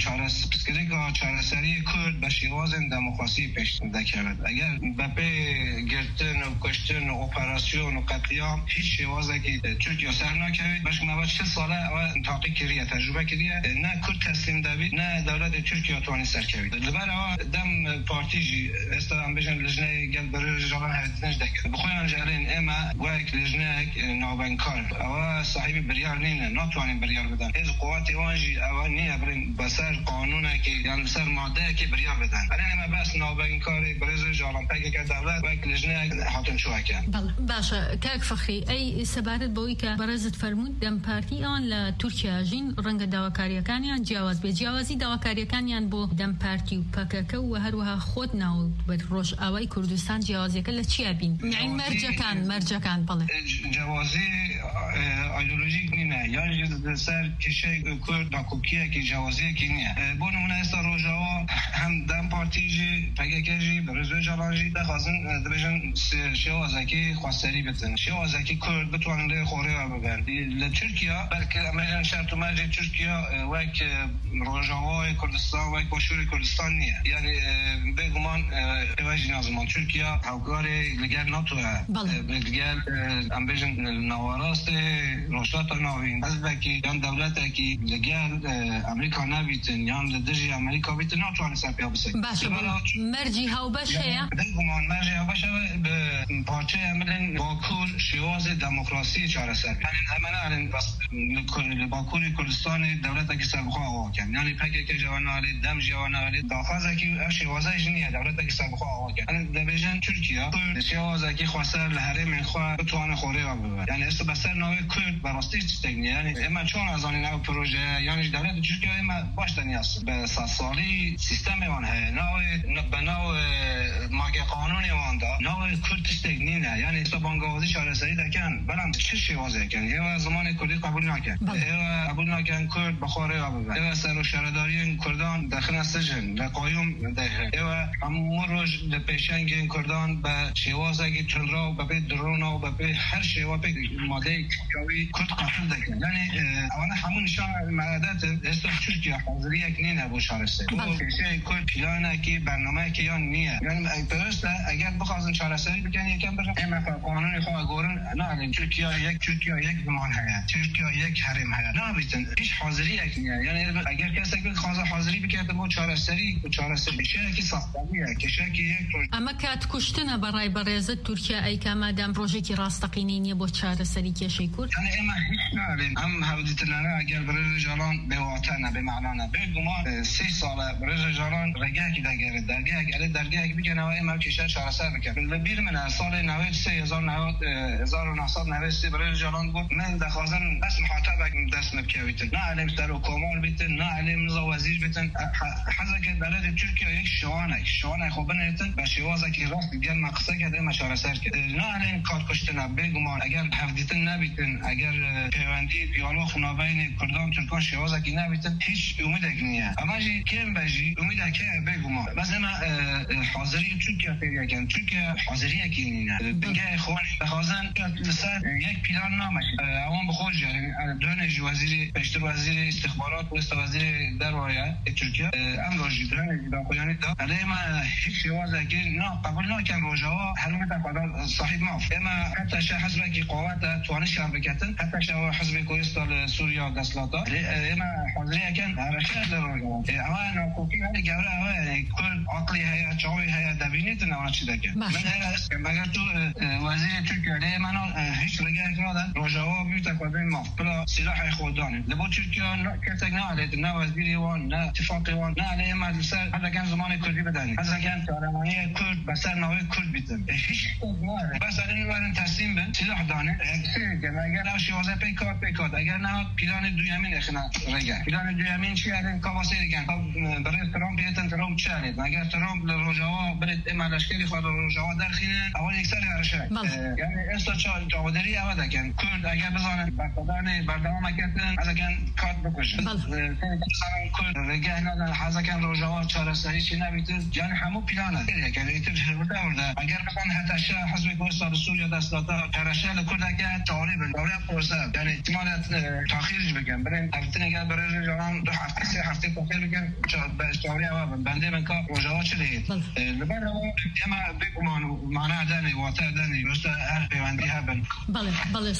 پسکرێکا چارەسەری کورد بە شێوازن دەموکراسی پێش دەکەوێت ئەگەر بەپێ گرتن و کوشتن و ئۆپەراسیۆن و قەتلیام هیچ شێوازێکی تورکیا سەر ناکەوێت باش ما 40 ساله او تحقیق کردیه تجربه کردیه نه کرد تسلیم دوید نه دولت ترکیه توانی سرکوید لبر او دم پارتی جی استان بجن لجنه گل برای جوان هدنج دک بخوان جارین اما وایک لجنه نوبنکار او صاحب بریار نینه ناتوانین بریار بدن از قوات وانجی او نیه برین بسر قانونه که یعنی بسر ماده که بریار بدن الان ما بس نوبنکار برای جوان پک که دولت وایک لجنه حاکم شو کن
باشه کاک فخری ای سبارت بوی که برازت فرمود دم پارتی آن ل ترکیه جین رنگ داواکاریەکانیان جیاواز بێ جیاوازی داواکاریەکانیان بۆ دەم پارتی و پەکەکە و هەروەها خۆت ناو بە ڕۆژئاوای کوردستان جیاوازیەکە لە چیا بین یعنی مەرجەکان بڵێ
جیاوازی ایدئولوژیک نینە یا سەر کێشەی کورد ناکۆکیەکی جیاوازیەکی نییە بۆ نمونە ئێستا ڕۆژاوا هەم دەم پارتیژی پەکەکەژی بەڕێزوی جەڵانژی دەخوازن دەبێژن شێوازێکی خواستەری بتن شێوازێکی کورد بتوانن لێ خۆڕێوە ببەن لە تورکیا بلکه امریکا شرط مرج ترکیه وک روجاوای کردستان وک باشور کردستان نیه یعنی بگمان ایواجی نازمان ترکیه هاوکاری لگر ناتو لگر امبیجن نواراست روشات ناوین از بکی یان دولت کی لگر امریکا نبیتن یان لدرجی امریکا بیتن ناتوان سپیا بسه
باشه مرجی هاو باشه
بگمان مرجی هاو باشه به پارچه امرن باکور شواز دموکراسی چارەسەر همین بس باکور کردستان دولت کی سربخوا آوا کن یعنی پکی که جوانالی دم جوانالی داخل کی شوازه جنیه دولت کی سربخوا آوا کن یعنی دبیجن ترکیه شوازه کی خواستر لهرم خوا توان خوره و ببر یعنی است بسر نوع کرد براستی تکنیه یعنی اما چون از آن نوع پروژه یعنی دولت ترکیه اما باش دنیاست به سالی سیستم وان ه نوع ماگه قانونی وان دا نوع کرد تکنیه یعنی است بانگوازی چارەسەری دکن بلام چه شوازه کن یا زمان کردی قبول نکن قبول نکن کرد بخوره آب ببر سر و شهرداری کردان داخل سجن لقایم دهره همون روز لپیشنگ کردان به شوازگی تندرا و به درون و به هر شوا به ماده کیوی کرد قتل دکن یعنی اونا همون نشان معدت است ترکیه حاضری یک نه بو شارسته بو کیشه کرد پلانه کی برنامه کی یا نیه یعنی درسته اگر بخوازن چارەسەری بکن یکم بر اما قانون خو گورن نه ترکیه یک زمان هست ترکیه یک حرم هست نه بیتن هیچ حاضری نیه یعنی اگر کسی که خواست حاضری بکرده با چارەسەری بشه که ساختامیه کشه که یک
اما کات کشتنه برای برزه ترکیه ای که مادام روزی که راستقینی نیه با چارەسەری کشی کرد
یعنی اما هیچ ناریم هم هودیتلانه اگر برای جالان به واطنه به معنا به گمان 3 ساله برای جالان رگه کی دگره درگه بکنه و اما کشه چارەسەر بکنه بیر من سال 93 1993 برای جالان بود من دخوازن بس محاطبه دست نبکویتن نه علم سر و کمال بیتن نه علم نزا وزیر بیتن حضا که بلد ترکیه یک شوانه خوب بنیتن و شوازه که راست دیگر مقصه کرده مشارسر کرده نه علم کار کشتن بگمان اگر هفدیتن نبیتن اگر پیوندی پیالوخ نابین کردان ترکان شوازه که نبیتن هیچ امید نیه اما جی کم بجی امید که بگمان بس اما حاضری ترکیه پیدا کن ترکیه حاضری که نینه بگه خوانی بخوازن لسر یک پیلان نامشی اوان بخوش یعنی دونش وزیر پیشتر وزیر استخبارات و وزیر دروایا ترکیه ام راجی دونش داخلیانی دا علی ما هیچ شوازه که نه قبول نکن روجاوا حلومت قدر صاحب ماف اما حتی شه حزب کی قوت توانش شرب بکتن حتی شه حزب کوهستان سوریا دسلاتا اما حاضری کن حرکت روجاوا اما ناکوکی ولی گوره اما کل عقلی هیا چاوی هیا دبینیت نه چی دکن من مگر تو وزیر ترکیه منو هیچ رگه کنادن روجاوا بیوتا کدوم مافبلا سلاح خودانه لبو ترکیه کتک نه علت نه وزیری وان نه اتفاقی وان نه علیه مجلس هذا كان زمان کردی بدنی هذا كان پارلمانی کرد بسر نوع کرد بیتم هیچ نه بس این وارن تسلیم بن سلاح دانه اگر اش واسه پیکات اگر نه پیلان دویمین اخنا رگه پیلان دویمین چی الان کاواسری کن برای ترامپ بیتن ترامپ چالید اگر ترامپ لروجاوا برد امالشکلی خود روجاوا درخینه اول یک سری هرشه یعنی استا چاودری اودا کن کرد اگر بزنن بردان بردام کردن هذا كان کات بکشن کرد رگه نه هذا كان روجاوا چهار سری چی نبیت یعنی همو پیلانه یعنی ایتر ورده اگر بخوان حتی شه حزب کوردستان سوریا دست داده ترشه لکرد اگر تاوری پروسه یعنی احتمال تاخیرش بگم برای هفته نگه برای جوان 2 هفته 3 هفته تاخیر بگم تاوری اول بنده من کار روجاوا چلی لبر اما بگمان معنی دانی واقع دانی راست هر پیوندی هبن
بله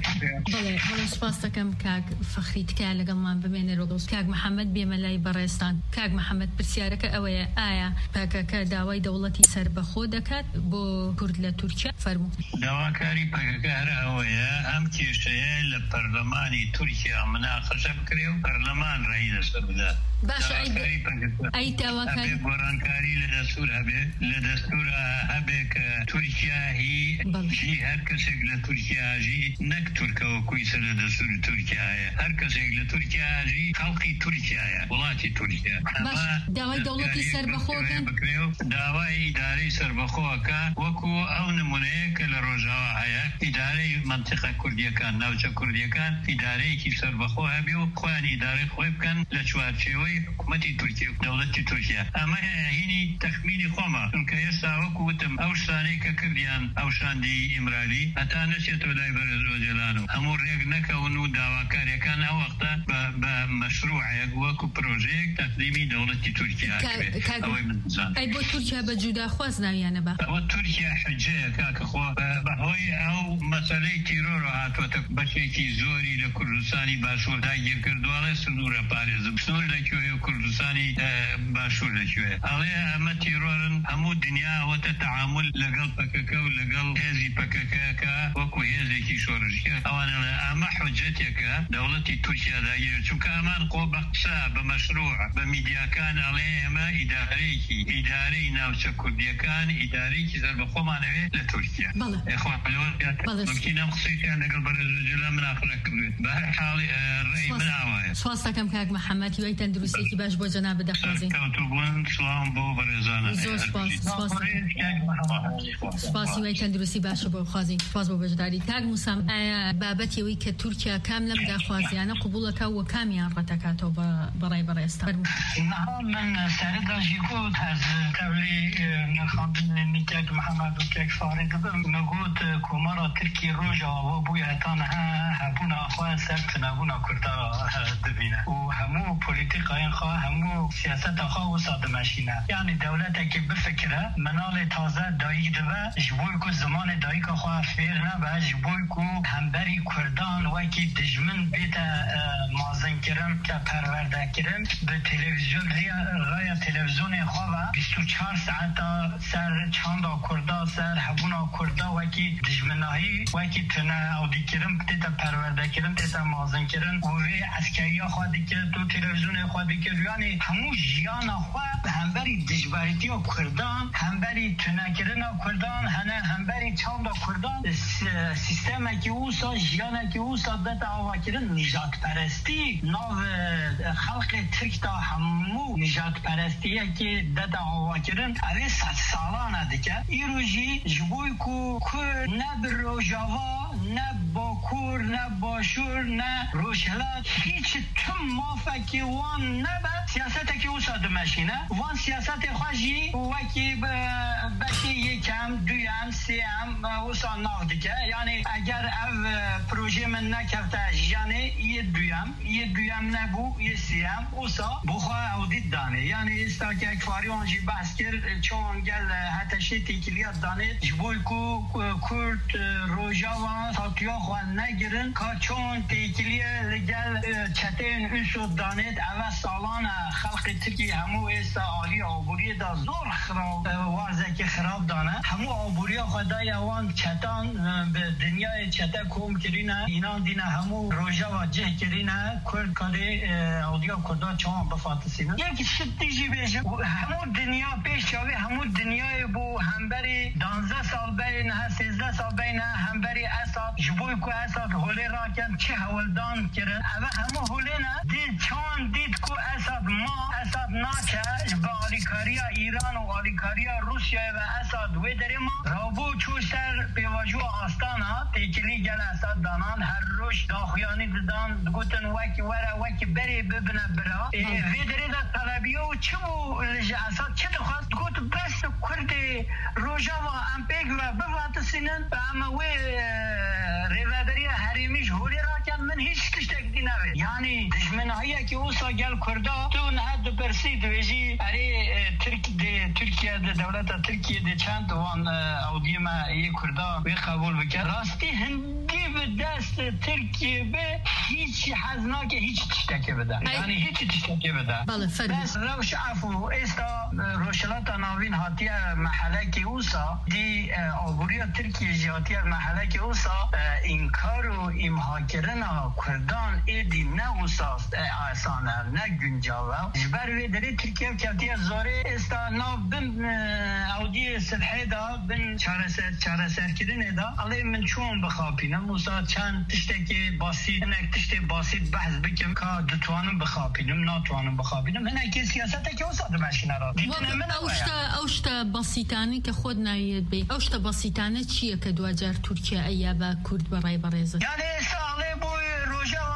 سپاس دکم کاگ فخری تکای لەگەڵ من بمێنێ ڕۆگەڵ کاگ محەممەد بێمەلای بەڕێستان کاگ محەممەد پرسیارەکە ئەوەیە ئایا پاکەکە داوای دەوڵەتی سربەخۆ دەکات بۆ کورد لە تورکیا فەرموو
داواکاری پاکەکە هەر ئەوەیە ئەم کێشەیە لە پەرلەمانی تورکیا مناقەشە بکرێ و پەرلەمان ڕێی لەسەر بدات
باشە ئەی داواکاری
گۆڕانکاری لە دەستور هەبێ لە دەستور هەبێ کە تورکیا هی هەر کەسێک لە تورکیاژی نەک تورکەوەکوی سەر لە دەستور تورکیایە هەر کەسێک لە تورکیاژی خەڵقی تورکیایە وڵاتی تورکیا
داوای دەوڵەتی سربەخۆکەن
داوای ئیدارەی سربەخۆەکە وەکو ئەو نمونەیە کە لە ڕۆژاوا هەیە ئیدارەی منتیقە کوردیەکان ناوچە کوردیەکان ئیدارەیەکی سربەخۆ هەبێ و خۆیان ئیدارەی خۆی بکەن لە چوارچێوەی حکوومەتی تورکیا و دەوڵەتی تورکیا ئەمە هینی تەخمینی خۆمە چونکە ئێستا وەکو وتم ئەو شتانەی کە کردیان ئەو شاندی ئیمرالی هەتا نەچێتەوە لای بەرز ئۆجەلان و هەموو ڕێک نەکەون و داواکاریەکان ئەو وەختە بە مەشروعەیەک وەکو پرۆژەیەک تەقدیمی دەوڵەتی تورکیا ئەوەی من بزانم
ئەی بۆ تورکیا بە جودا خواز ناویانە بە
ئەوە تورکیا حجەیە کاکە خۆ بەهۆی ئەو مەسەلەی تیرۆر هاتووەتە بەشێکی زۆری لە کوردستانی باشوور داگیر کردووەڵێ سنوورە پارێزم سنوور لەکوێ و کوردستانی باشوور لەکوێ ئەڵێ ئەمە تیرۆرن هەموو دنیا وەتە تەعامل لەگەڵ پەکەکە و لەگەڵ هێزی پەکەکەکە وەکو هێزێکی شۆڕژکە ئەوانە ئەمە حجەتێکە دەوڵەتی تورکیا داگیر چونکە ئەمان قۆ بە قسە بە مەشروع بە میدیاکان ئەڵێ ئێمە ئیدارەی ناوچە کوردیەکان ئیدارەیەکی سەربەخۆمانەوێ لە تورکیا ممکنەم قسەیان لەگەڵ بەرەژەجێلا مناقەشە کردوێت بە هەر حاڵی ڕێی من ئاوایە
سپاس دەکەم کاک محەممەد هیوای تەندروستێکی باش بۆ جەناب بدەخوازین
سڵام بۆ بەڕێزانە
زۆر سپاس هیوای تەندروستی باشە بۆ خوازین سپاس بۆ بەشداری کاک موسام ئایا بابەتەوەی کە تورکیا کام لەم داخوازیانە قبوڵەکە و کامیان ڕەتەکاتەوە بەڕای بەڕێستان
من سەرەتاژی گوت هەز تەولی نەخاندنی کاک محەممەد و کاک فاری دەبم نەگوت کۆمەڕە ترکی ڕۆژاوە بووی هەتانەها هەبوونا خوا سەر تنەبوونا کوردا دەبینە و هەموو پۆلیتیقایان خوا هەموو سیاسەتە خوا وسا دەمەشینە یعنی دەولەتێکی بفکرە مناڵی تازە دایک دەبە ji bo ku zimanê dayika xwe fêr nebe ji bo ku hemberî Kurdan wekî dijmin bête mazinkirin ke perwerdekirin bi televizyon raya televizyonê xwe ve 24 saeta ser çanda Kurda ser hebûna Kurda wekî dijminahî wekî tune awdîkirin tête perwerdekirin tête mazinkirin û vê eskeriya xwe dikir tu televizyonê xwe dikir yani hemû jiyana xwe hemberî dijberîtiya Kurdan hemberî tunekirina Kurdan hene hemberî çanda Kurdan sistemekî wisa jiyanekî wisa dete avakirin nijadperestî nav xelkê Tirk da hemû nijadperestiyekî dete avakirin evê sed salane dike îro jî ji bo ku Kurd ne bi Rojava ne Bakur ne Başûr ne Rojhilat hiç tüm mafekî wan nebe siyasetekî wisa dimeşîne wan siyasetê xwe jî wekî belkî yekem duyem sêyem wisa nav dike yani eger ev proje min nekevte jiyanê yê duyem nebû yê sêyem wisa bo xwe ewdît danê yani êstakî ekfarî wan jî behs kir çawan gel heteşê têkiliyat danê ji bo ku Kurd Rojava هاتیا خوان نگیرن که چون تیکلیه لگل چتین ایشو دانید اول سالان خلق ترکی همو ایستا آلی آبوری دا زور خراب وارزه که خراب دانه همو آبوری خدای اوان چتان به دنیای چتا کوم کرینه اینان دینه همو روژا و جه کرینه کرد کده آدیا کرده چون بفاتسینه یکی شدیجی بیشم همو دنیا پیش شوی همو دنیای بو همبری 12 سال بینه 13 سال بینه همبری اساد جبوی که اساد هولی راکن چه هولدان کرن اوه همو هولی نه دید چون دید که اساد ناچه با آلیکاریا ایران و آلیکاریا روسیه و اساد وی داری ما رابو چوستر پیواجو آستانا تیکلی گل اساد دانان هر روش داخیانی دادان گوتن وکی ورا وکی بری ببنه برا وی داری دا طلبیو چه بو لجه اساد چه دخواست گوت بس کرد روژا و امپیگ و بفاتسینن و اما وی ریوادری حریمیش هولی راکن من هیچ تشتک دی نوید یعنی دشمنهایی که اوسا گل کرده تو نهد برسید ویجی اره ترکیه ده دولت ترکیه ده چند وان اودی ما یه کرده وی قبول بکر راستی هندی به دست ترکیه به هیچ حزناک هیچ تشتک بده یعنی هیچ تشتک بده بس روش عفو ایستا روشلات ناوین هاتیه محله که اوسا دی آبوری ترکیه جاتیه محله که اوسا انکار و امها کردن کردان ایدی نه اوساست آسانه نه گنجاوه جبر وی داری ترکیه کتیه زوره استا نو بن اودی سلحه دا بن چاره سر کردن دا علی من چون بخاپینم موسا چند تشتکی باسید انک تشتی باسید بحث بکم که دتوانم بخاپینم ناتوانم بخاپینم هنکی سیاسته که اوسا دمشینه را دیتنه من
اوشتا باسیتانی که خود ناید بی اوشتا باسیتانه چیه که دواجر ترکیه ایا با کرد برای برزه
یعنی ساله بوی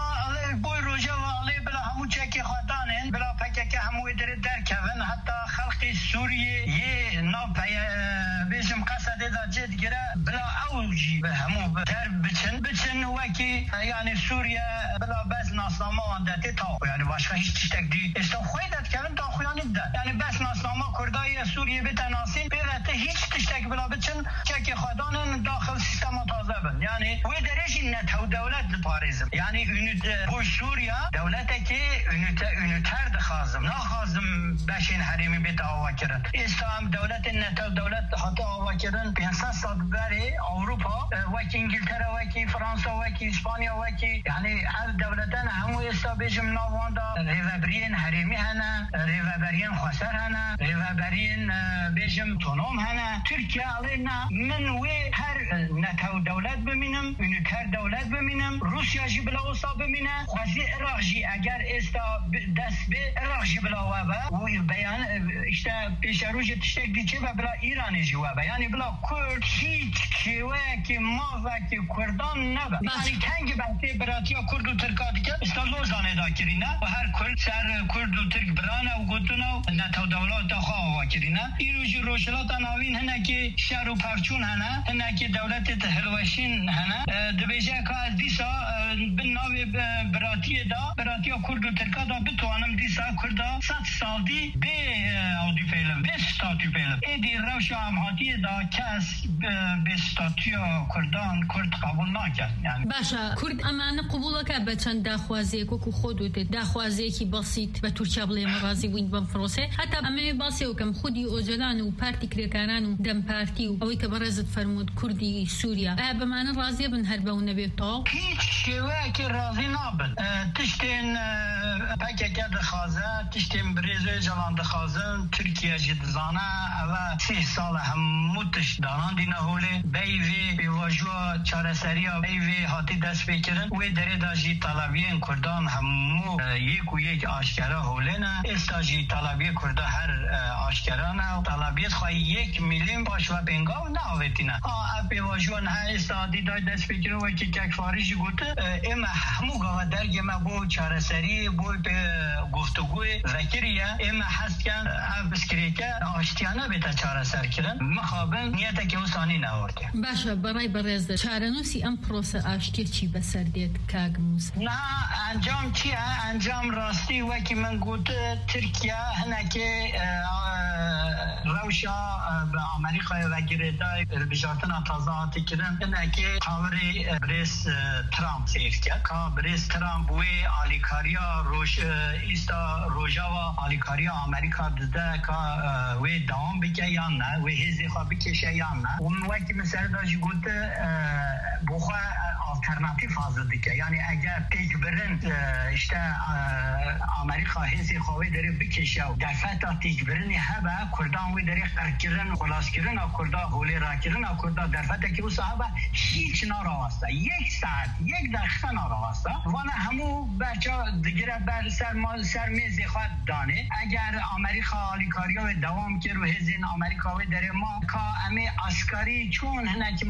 روژا و علی بلا همون چکی خودانین بلا پکه که هموی در کون حتی خلق سوریه یه ناپی بیشم قصده دا جد گره بلا اوجی به همو در بچن وکی یعنی سوریه بلا بس ناسنامه واندتی تاخو یعنی باشقه هیچ تشتک دی استا خویدت کون تاخویانی ده یعنی بس ناسنامه کردای سوریه بتناسین بیوته هیچ تشتک بلا بچن چکی خودانین داخل سیستم تازه بن یعنی وی درشی نتو دولت پاریزم یعنی بوش سوریا دولت که اونتر دخوازم نخوازم بشین حریمی بیت آوا کرن استا هم دولت نتو دولت حتی آوا کرن 500 سال بری اروپا وکی انگلتره وکی فرانسا وکی اسپانیا وکی یعنی هر دولتان همو استا بیجم ناواندا ریوبرین حریمی هنه ریوبرین خسر هنه ریوبرین بیجم تونوم هنه ترکیه علینا من وی هر نتو دولت بمینم اونتر دولت بمینم روسیا جی بلا استا بمینه خوزی عراق جی اگر استا دست به عراق جی بلا و بیان اشتا پیش روش تشتک دیچه و بلا ایرانی جی و یعنی بلا کرد هیچ کیوه که ما و که کردان نبا یعنی تنگ بحثی براتیا کرد و ترکاتی که استا لوزانه دا کرینه و هر کرد سر کرد و ترک برانه و گوتونه و نتو دولت دا خواه و کرینه ایرو جی روشلات ناوین هنه که شهر و پرچون هنه هنه که دولت هلوشین هنه دبیجه که از دیسا بن ناوی براتیه دا براتیا کرد و ترکا دا بتوانم دیسا کرده 100 سال دی به اودی فیلم به ستاتیو فیلم ایدی روشا همهاتی دا کس به ستاتیو کردان کرد قبول نکرد یعنی
باشا کرد امانه قبول که بچند داخوازی که خودت داخوازی که بسیط به ترکیه بله مرازی وین بم فروسه حتی اما باسی و کم خودی اوجلان و پارتی کریکاران و دم پارتی و اوی که برزت فرمود کردی سوریا به معنی راضی بن هر به اون نبیتو
هیچ شیوه که راضی نابن تشتین پکه کرد خازه تشتین بریزه جلان دخازن ترکیه جد زانه و 3 سال هموتش دانان دینه هوله بیوی بیواجوه چاره سریا بیوی هاتی دست بکرن وی داره دا جی طلبیین کردان همو یک و یک آشکره هوله نه استا جی طلبی کرده هر آشکره نه طلبیت خواهی 1 میلیون باش و بینگاو نه آویتی نه بیواجوه نه استا دی دای دست بکرن وی که کک فارجی گوته اما همو گاه درگ ما بو چارەسەری بو گفتگوی ذکریه اما هست کن بسکریکه آشتیانه بیتا چارەسەر کرن مخابن نیته که وسانی نورده
باشه برای برزده چارەنووسی ام پروسه آشتی چی بسر دید کاگ موسی؟
نه انجام چیه؟ انجام راستی وکی من گوت ترکیه هنکه روشا به آمریکا و گریدای بجارتنا تازه آتی کرن هنکه تاوری بریس ترامپ سیف کرد که بریس ترامپ وی آلیکاریا روش ایستا روژا و آلیکاریا آمریکا داده که وی دوام بکه یا نه وی هزی خواه بکشه یا نه اون وقتی مثلا داشت گوت بخواه آلترناتیف حاضر دیگه یعنی اگر تیک برند işte آمریکا هزی خواهی داره بکشه و در فتا تیک برنی هبه کردان وی داره قرکرن خلاص کرن و کردا هولی را کرن و کردا در فتا که او صحبه هیچ ناراوسته 1 ساعت 1 دقیقه ناراوسته وانا همو بچه دیگره بر سر میزی خواهد دانه اگر آمریکا آلیکاریا دوام کرد و هزین آمریکا وی داره ما که امی اسکاری چون هنک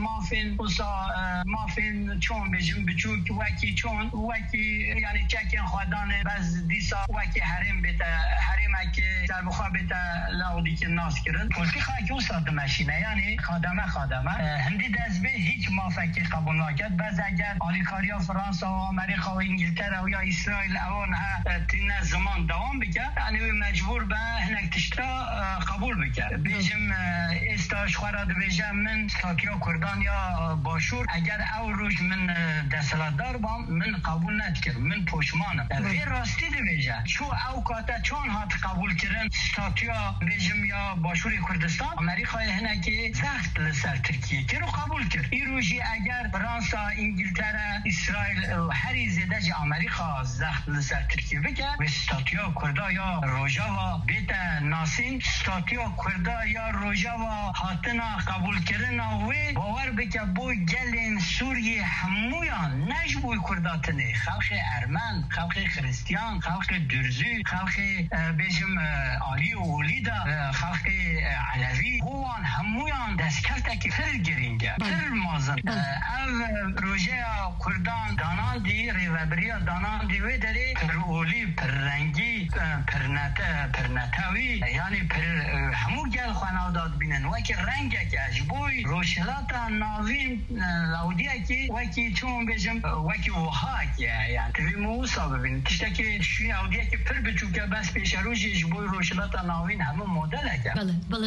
مافین چون بجم بچوک وکی چون وکی یعنی چکن خودانه باز دیسا وکی حریم بیتا حریم اکی در بخواه بیتا لاودی که ناس کرن پولتی خواهی که استاد مشینه یعنی خادمه هندی دزبه هیچ مافکی قبول ناکد باز اگر آلیکاریا فرانسا و آمریکا و انگلتره و یا اسرائیل اوان ها تین زمان دوام بکر یعنی مجبور به هنک تشتا قبول بکر بیجم استاش خورا دو بیجم من ساکیا کردان یا باشور اگر او روش من دستلاتدار بام من قبول نکرد من پشمانم وی راستی دی بیجه چو او کاتا چون هات قبول کردن ساکیا بیجم یا باشور کردستان آمریکا هنکی زخت لسر ترکیه که رو قبول کرد این روشی اگر فرانسا انگلتره اسرائیل هری زیده جه آمریکا زخت لسر ترکیه بکرد و ساکیا کردا یا روژاوا بیت ناسین ساکیا کردا یا روژاوا هاتنا قبول کردن و باور بکه بوی گلین سوریه همویان نش بوی کرداتنه خلق ارمن خلق خریستیان خلق درزی خلق بیجم آلی و اولیدا خلق علوی هوان همویان دستکرده که فر گرینگه فر مازن او روژه کردان دانان دی ریوبریا دانان دی وی داری پر اولی پر رنگی پر نتاوی یعنی پر همو گل خواناو داد بینن وکی رنگه که اجبوی روشلاتا ناوین لاودیه که وکی چون بیجم وکی وها که یعنی توی موسا ببین تشتا که شوی لاودیه که پر بچوکه بس پیش روش اجبوی روشلاتا ناوین همو مدل که
بله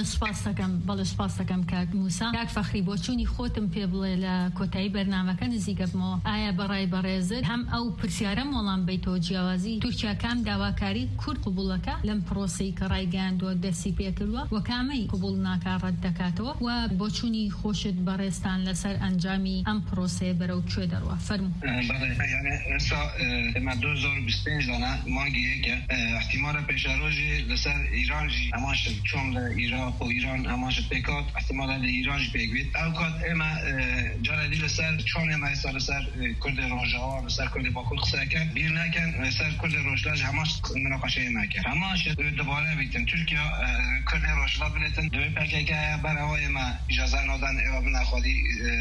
سپاس دکم که موسا یک فخری باشونی خودم پی بله لکوتایی برنامه که نزیگب ما آیا برای برزد هم او پرسیاره مولان بیتو جوازی ترکیه کم دواکاری کرد قبول که لم پروسی که رای گند و دستی پیکروا و کمی قبول نکرد دکاتو و باشونی خوشت برستان لسر انجامی ام پروسه برو چه دروا فرمو
بله یعنی مثلا ما 2025 دانه مانگیه که احتمال پیش روزی لسر ایران جی اماش چون عراق و ایران اماش پیکات احتمال ایران جی پیگوید اوقات اما جالدی لسر چون اما لسر کرد روجا لسر کرد باکو قصه کن بیر نکن لسر کرد روجلاج هماش مناقشه نکن هماش دوباره بیتن ترکیه کرد روجلا بلیتن دوی پکه که برای ما اجازه نادن ایوان خودی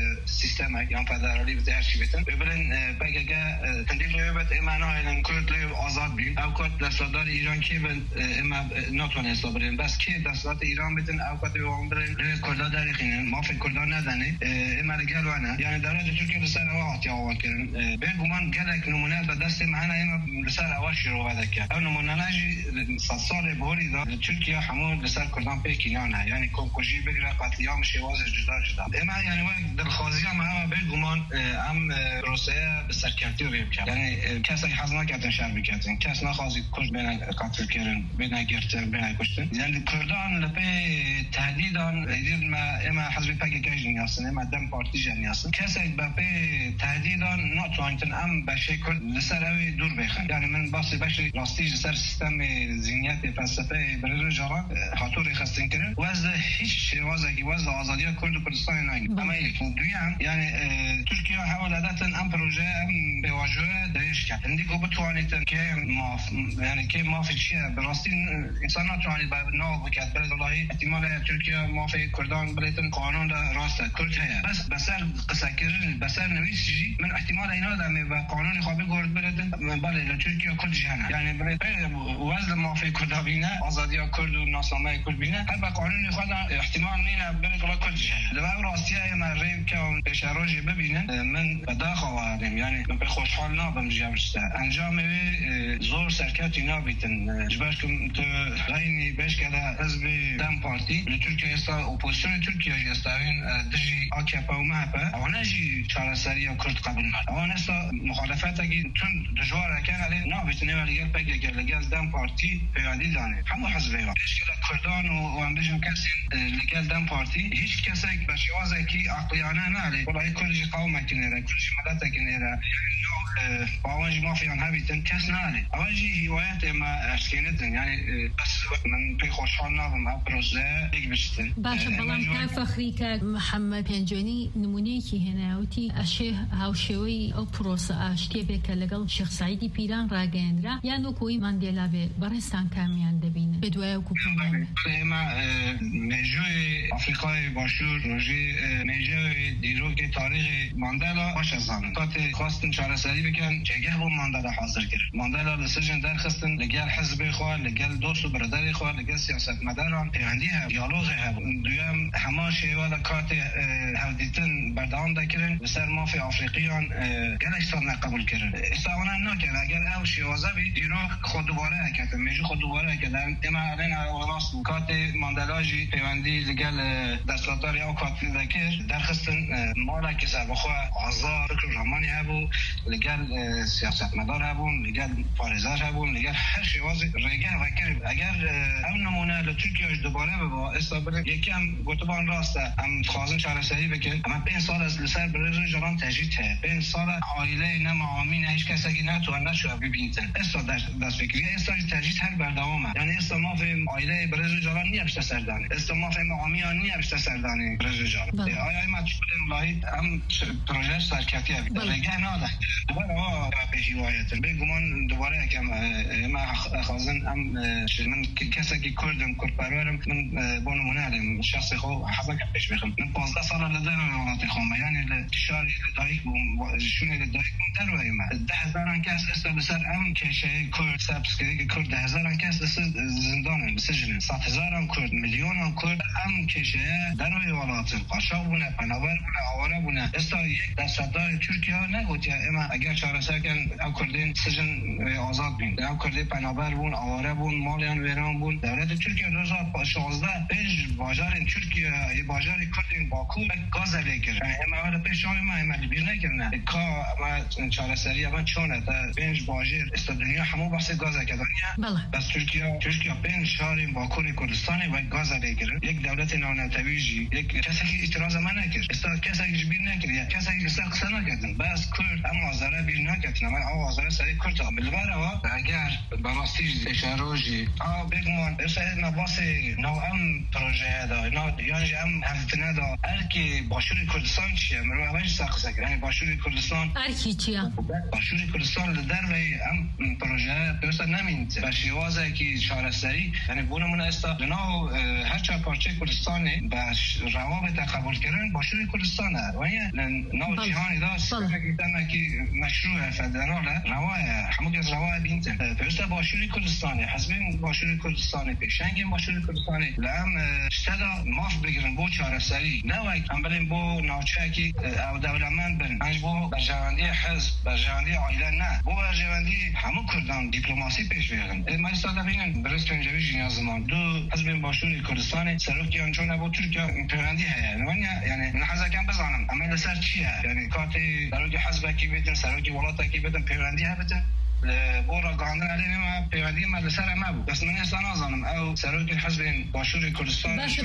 سیستم یا فدرالی به هر چی بیتن ببرن پکه که تندیل لیبت ایمانا ایلن کرد لیب آزاد بین اوقات دستادار ایران که اما ناتوان حساب برن بس که دستادار ایران بیتن اوقات بیوان برن لیب کردا داریخینن ما فکر کردا ندنه اما رجال وانا یعنی دارد ترکیه لسر آوات یا آوات کردن بگمان گلک نمونه به دست معنا اما لسر آوات شروع وده کرد او نمونه نجی 100 سال بوری دا ترکیه همون لسر کردان پیکینانه یعنی کمکوشی بگیره قتلیام شواز جدا اما یعنی وقت درخوازی هم بگمان هم روسیه به سرکرتی رو کرد یعنی کسی حزنا کردن شر بکردن کس نخوازی کش بین قتل کردن بین گرفتن بین کشتن یعنی کردان لپی تهدیدان ایدید ما اما حزب پاکیج نیستن اما دم پارتی جنیاست کسی به تهدیدان ناتوانتن ام بشه کرد لسر اوی دور بخن یعنی من باسی بشه راستی لسر سیستم ذهنیت فلسفه برای جوان خاطر خستن کردن واسه هیچ شوازی واسه آزادی کرد و کردستان نگی اما یک دویم یعنی ترکیه حوالداتن ام پروژه ام به واژه درش کرد اندی کو بتوانیتن که یعنی که مافی چیه براستی انسان نتوانید به نو بکرد برای الله احتمال ترکیه مافی کردان بلیتن قانون را راست کرد هست بسر قصه کردن بسر نویسجی من احتمال این نادم و قانون خوابی گرد بردن بله ترکیه کرد جهنه یعنی برای وزن مافی کرد بینه آزادی کرد و ناسنامه کرد بینه هر با قانون خود احتمال نینه برای کلا کرد جهنه لبا راستیه مریم که بشراجی ببینه من بداخل آوردم یعنی من به خوشحال نابم جبرسته انجام زور سرکتی نابیتن جبرش کم تو رایمی بش کده حزب دم پارتی ترکیه استا اپوزیسیون ترکیه استاین دجی AKP و MHP آنها جی چارەسەری کرد قبول نکرد آن استا مخالفت اگه چون دشواره که علی نابیتنه ولی گل پک اگر لگل دم پارتی پیادی دانه همه حزبی ها اشکال کردان و اندیشم کسی لگل دم پارتی هیچ کسی بشیوازه کی عقلیانه نه علی ولی کلش قوم کنه کلش ملت کنه باوج مافیان هبیتن کس نه علی آجی هوایت ما اشکینتن یعنی بس من پی خوشحال نبودم ها پروژه یک بشتن
باشه بلام که فخری که محمد پنجانی نمونه کی هنه اوتی اشی هاوشوی او پروسه اشتی بک لگل شیخ سعیدی پیران راگندرا یا نو کوی ماندلا به برستان کامیان دبینه بدوای کوپنامه
ما میجوی آفریقای باشور روزی میجوی دیروگ تاریخ ماندلا باش از زمان تا خواستن چارەسەری بکن جگه با ماندلا حاضر کرد ماندلا لسجن درخستن لگل حزب خواه لگل دوست و برادر خواه لگل سیاستمداران پیوندی ها دیالوگ ها دویم همه شیوه کارت هودیتن بردام دکرن بسر مافی افریقیان گلش سال نقبول کردن استعانه نکرد اگر او شیوازه بی دیروگ خود دوباره کرد میجو خود دوباره کرد اما الان راست کارت ماندلاجی پیوندی لگل دستاتاری او کارت دکر درخستن مالا که سر بخواه آزار فکر رحمانی هبو لگل سیاستمدار هبون لگل پارزار هبون لگل هر شیوازی ریگه وکر اگر اون نمونه لترکیه دوباره با استابل یکی هم گوتبان راسته هم خوازن چارەسەری بکن اما 5 سال از لسر برای جران تجدید ه 5 سال عائله نه معامین هیچ کسی که نتوان نشو ببینتن استا دست فکری استا تجدید هر بردوامه یعنی استا ما فهم عائله برای جران نیابشته سردانه استا ما فهم معامیان نیابشته سردانه برای جران آیا ما چودم لاهی هم پروژه سرکتیه بگه ناده دوباره به هوایت بگمان دوباره که ما خوازن هم من کسی که کردم کرد پرورم من با نمونه علم شخص خو حضا که پیش بخم من 15 سال لدارم ولایت خامه یعنی شاری لدایک بوم شونه لدایک بوم در وای ما 10,000 کس است بسر ام کشه کرد سابسکری که کرد 10,000 کس است زندان بسجن 100,000 کرد میلیون کرد ام کشه در وای ولایت قاشق بونه پناور بونه آواره بونه استا یک دستدار ترکیه نگوت اما اگر چارەسەر کن او کردین سجن آزاد بین او کردی پناور بون آواره بون مالیان ویران بون دولت ترکیه 2016 پیش بازار ترکیه بازار کردین باکو گاز لیکر اما حالا پیش ما بیر نکردن کا ما چارەسەری اما چونه تا پنج بازار است دنیا همو بحث گاز کردنیه بس ترکیه پنج شهر باکو کردستان و گاز لیکر یک دولت نانتویجی یک کسی که اعتراض من نکرد است کسی که بیر نکرد کسی که قصه نکردن بس کرد اما آذر بیر نکردن من آذر سری کرد بالباره اگر براستی شهروجی بگمان است نواس نوام پروژه دا یعنی هم هفتنه دا ارکی باشور کردستان چیه مرو اولش ساخته یعنی باشور کردستان
ارکی چیه
باشور کردستان در وی هم پروژه درست نمیند باشیوازه کی چارەسەری یعنی بونمون است نو هر چه پارچه کردستانه باش روابط قبول کردن باشور کردستانه و نو جهانی داست که مشروع فدراله روای همون از روای بینتن درست باشور کردستانه حزب باشور کردستانه پیشنگ باشور کردستانه لام شتا ماف بگیرن بو چارەسەری نه وای امبلین بو ناچکی او دولتمند بن انج بو برجاندی حزب برجاندی عائله نه بو برجاندی همون کردان دیپلماسی پیش بگیرن ما استاد ببینن برس پنجوی جنیا زمان دو حزب باشور کردستان سروکی انجون بو ترکیه پیوندی هه یعنی من حزب کم بزنم اما لسر چیه یعنی کارت سروکی حزب کی بدن سروکی ولایت کی بدن پیوندی ها بدن بورا قاندن علیه ما پیوندی مدرسه ما بود بس من اصلا نازنم او سروک حزب باشور کردستان
باشه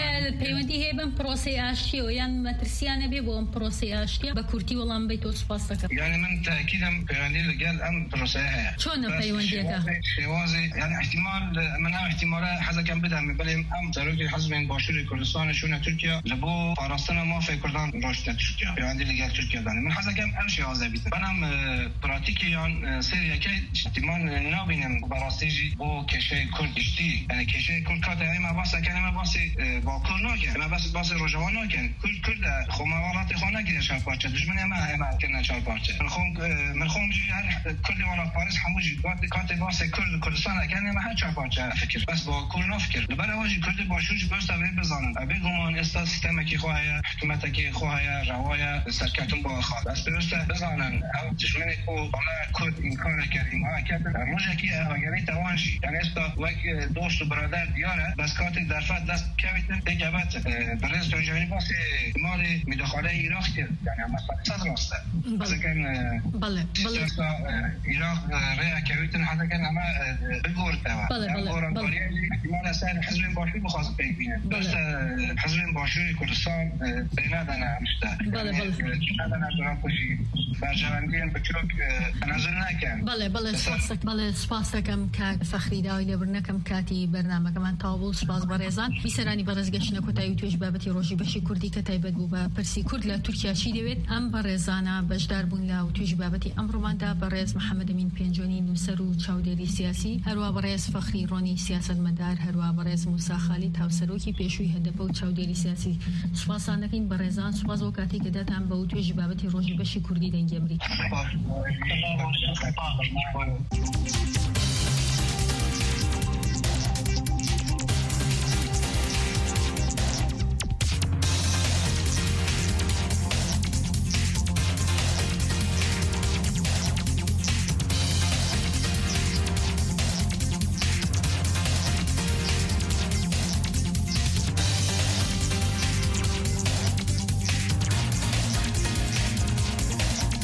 پیوندی هبن پروسه اشتی و یعنی مدرسیانه بی بو پروسه اشتی با کورتی ولام بیت تو سپاس دکم
یعنی من تاکیدم پیوندی لگل ام پروسه ها
چون پیوندی که
شوازی یعنی احتمال من احتمال حزب کم بدم ولی ام سروک حزب باشور کردستان شون ترکیه لبو فارستان ما فکر کردن راشد ترکیه پیوندی لگل ترکیه دانه من حزب کم ام شوازه بیت منم پراتیکیان خاطر یکی اجتماع نبینم براستی با کشه کردشتی یعنی کشه کرد کات ما واسه کنه ما واسه با کرد نکن ما واسه روجوان نکن کرد خو موارات خونه گیره چهار پارچه دشمن ما کنه چهار پارچه من خون کرد والا پاریس هموجی کات واسه کرد کردستان کنه ما چهار پارچه فکر بس با کرد نفکر برای واجی کرد باشوج بس بزنن ابي گمان است سیستم کی خواه حکومت کی خواه روای سرکتون با خواهد بس درسته بزنن او دشمن کو بالا کرد این کار کردیم ها که روزی که اگری توانشی یعنی است وقت دوست و برادر دیاره بس کات درفت دست کویت اجابت برای جمهوری واسه مال مداخله عراق کرد یعنی مثلا راسته
بله
عراق رأی کویتن حتی که نما بگورد
بله
احتمال است حزب باشوری بخواست ببینه درست حزب باشوری کردستان بینادن همشته
بله
ندن دارم کشی برجواندین بچوک تنازل نکن
بله سپاس دکم که فخری دایلی برنکم کاتی برنامه که من تابو سپاس برزان بیسرانی برزگشت نکوتای توش بابتی روزی بشی کردی که تایبد بو با پرسی کرد ل ترکیه چی دوید ام برزانا بجدار بون ل توش بابتی امروماندا برز محمد امین پنجونی نوسرو چاودری سیاسی هروا برز فخری رونی سیاست مدار هروا برز موسی خالد توسرو کی پیشوی هدف و چاودری سیاسی سپاس اندکین برزان سپاس وکاتی که دادم با توش بابتی روزی بشی کردی دنگی امری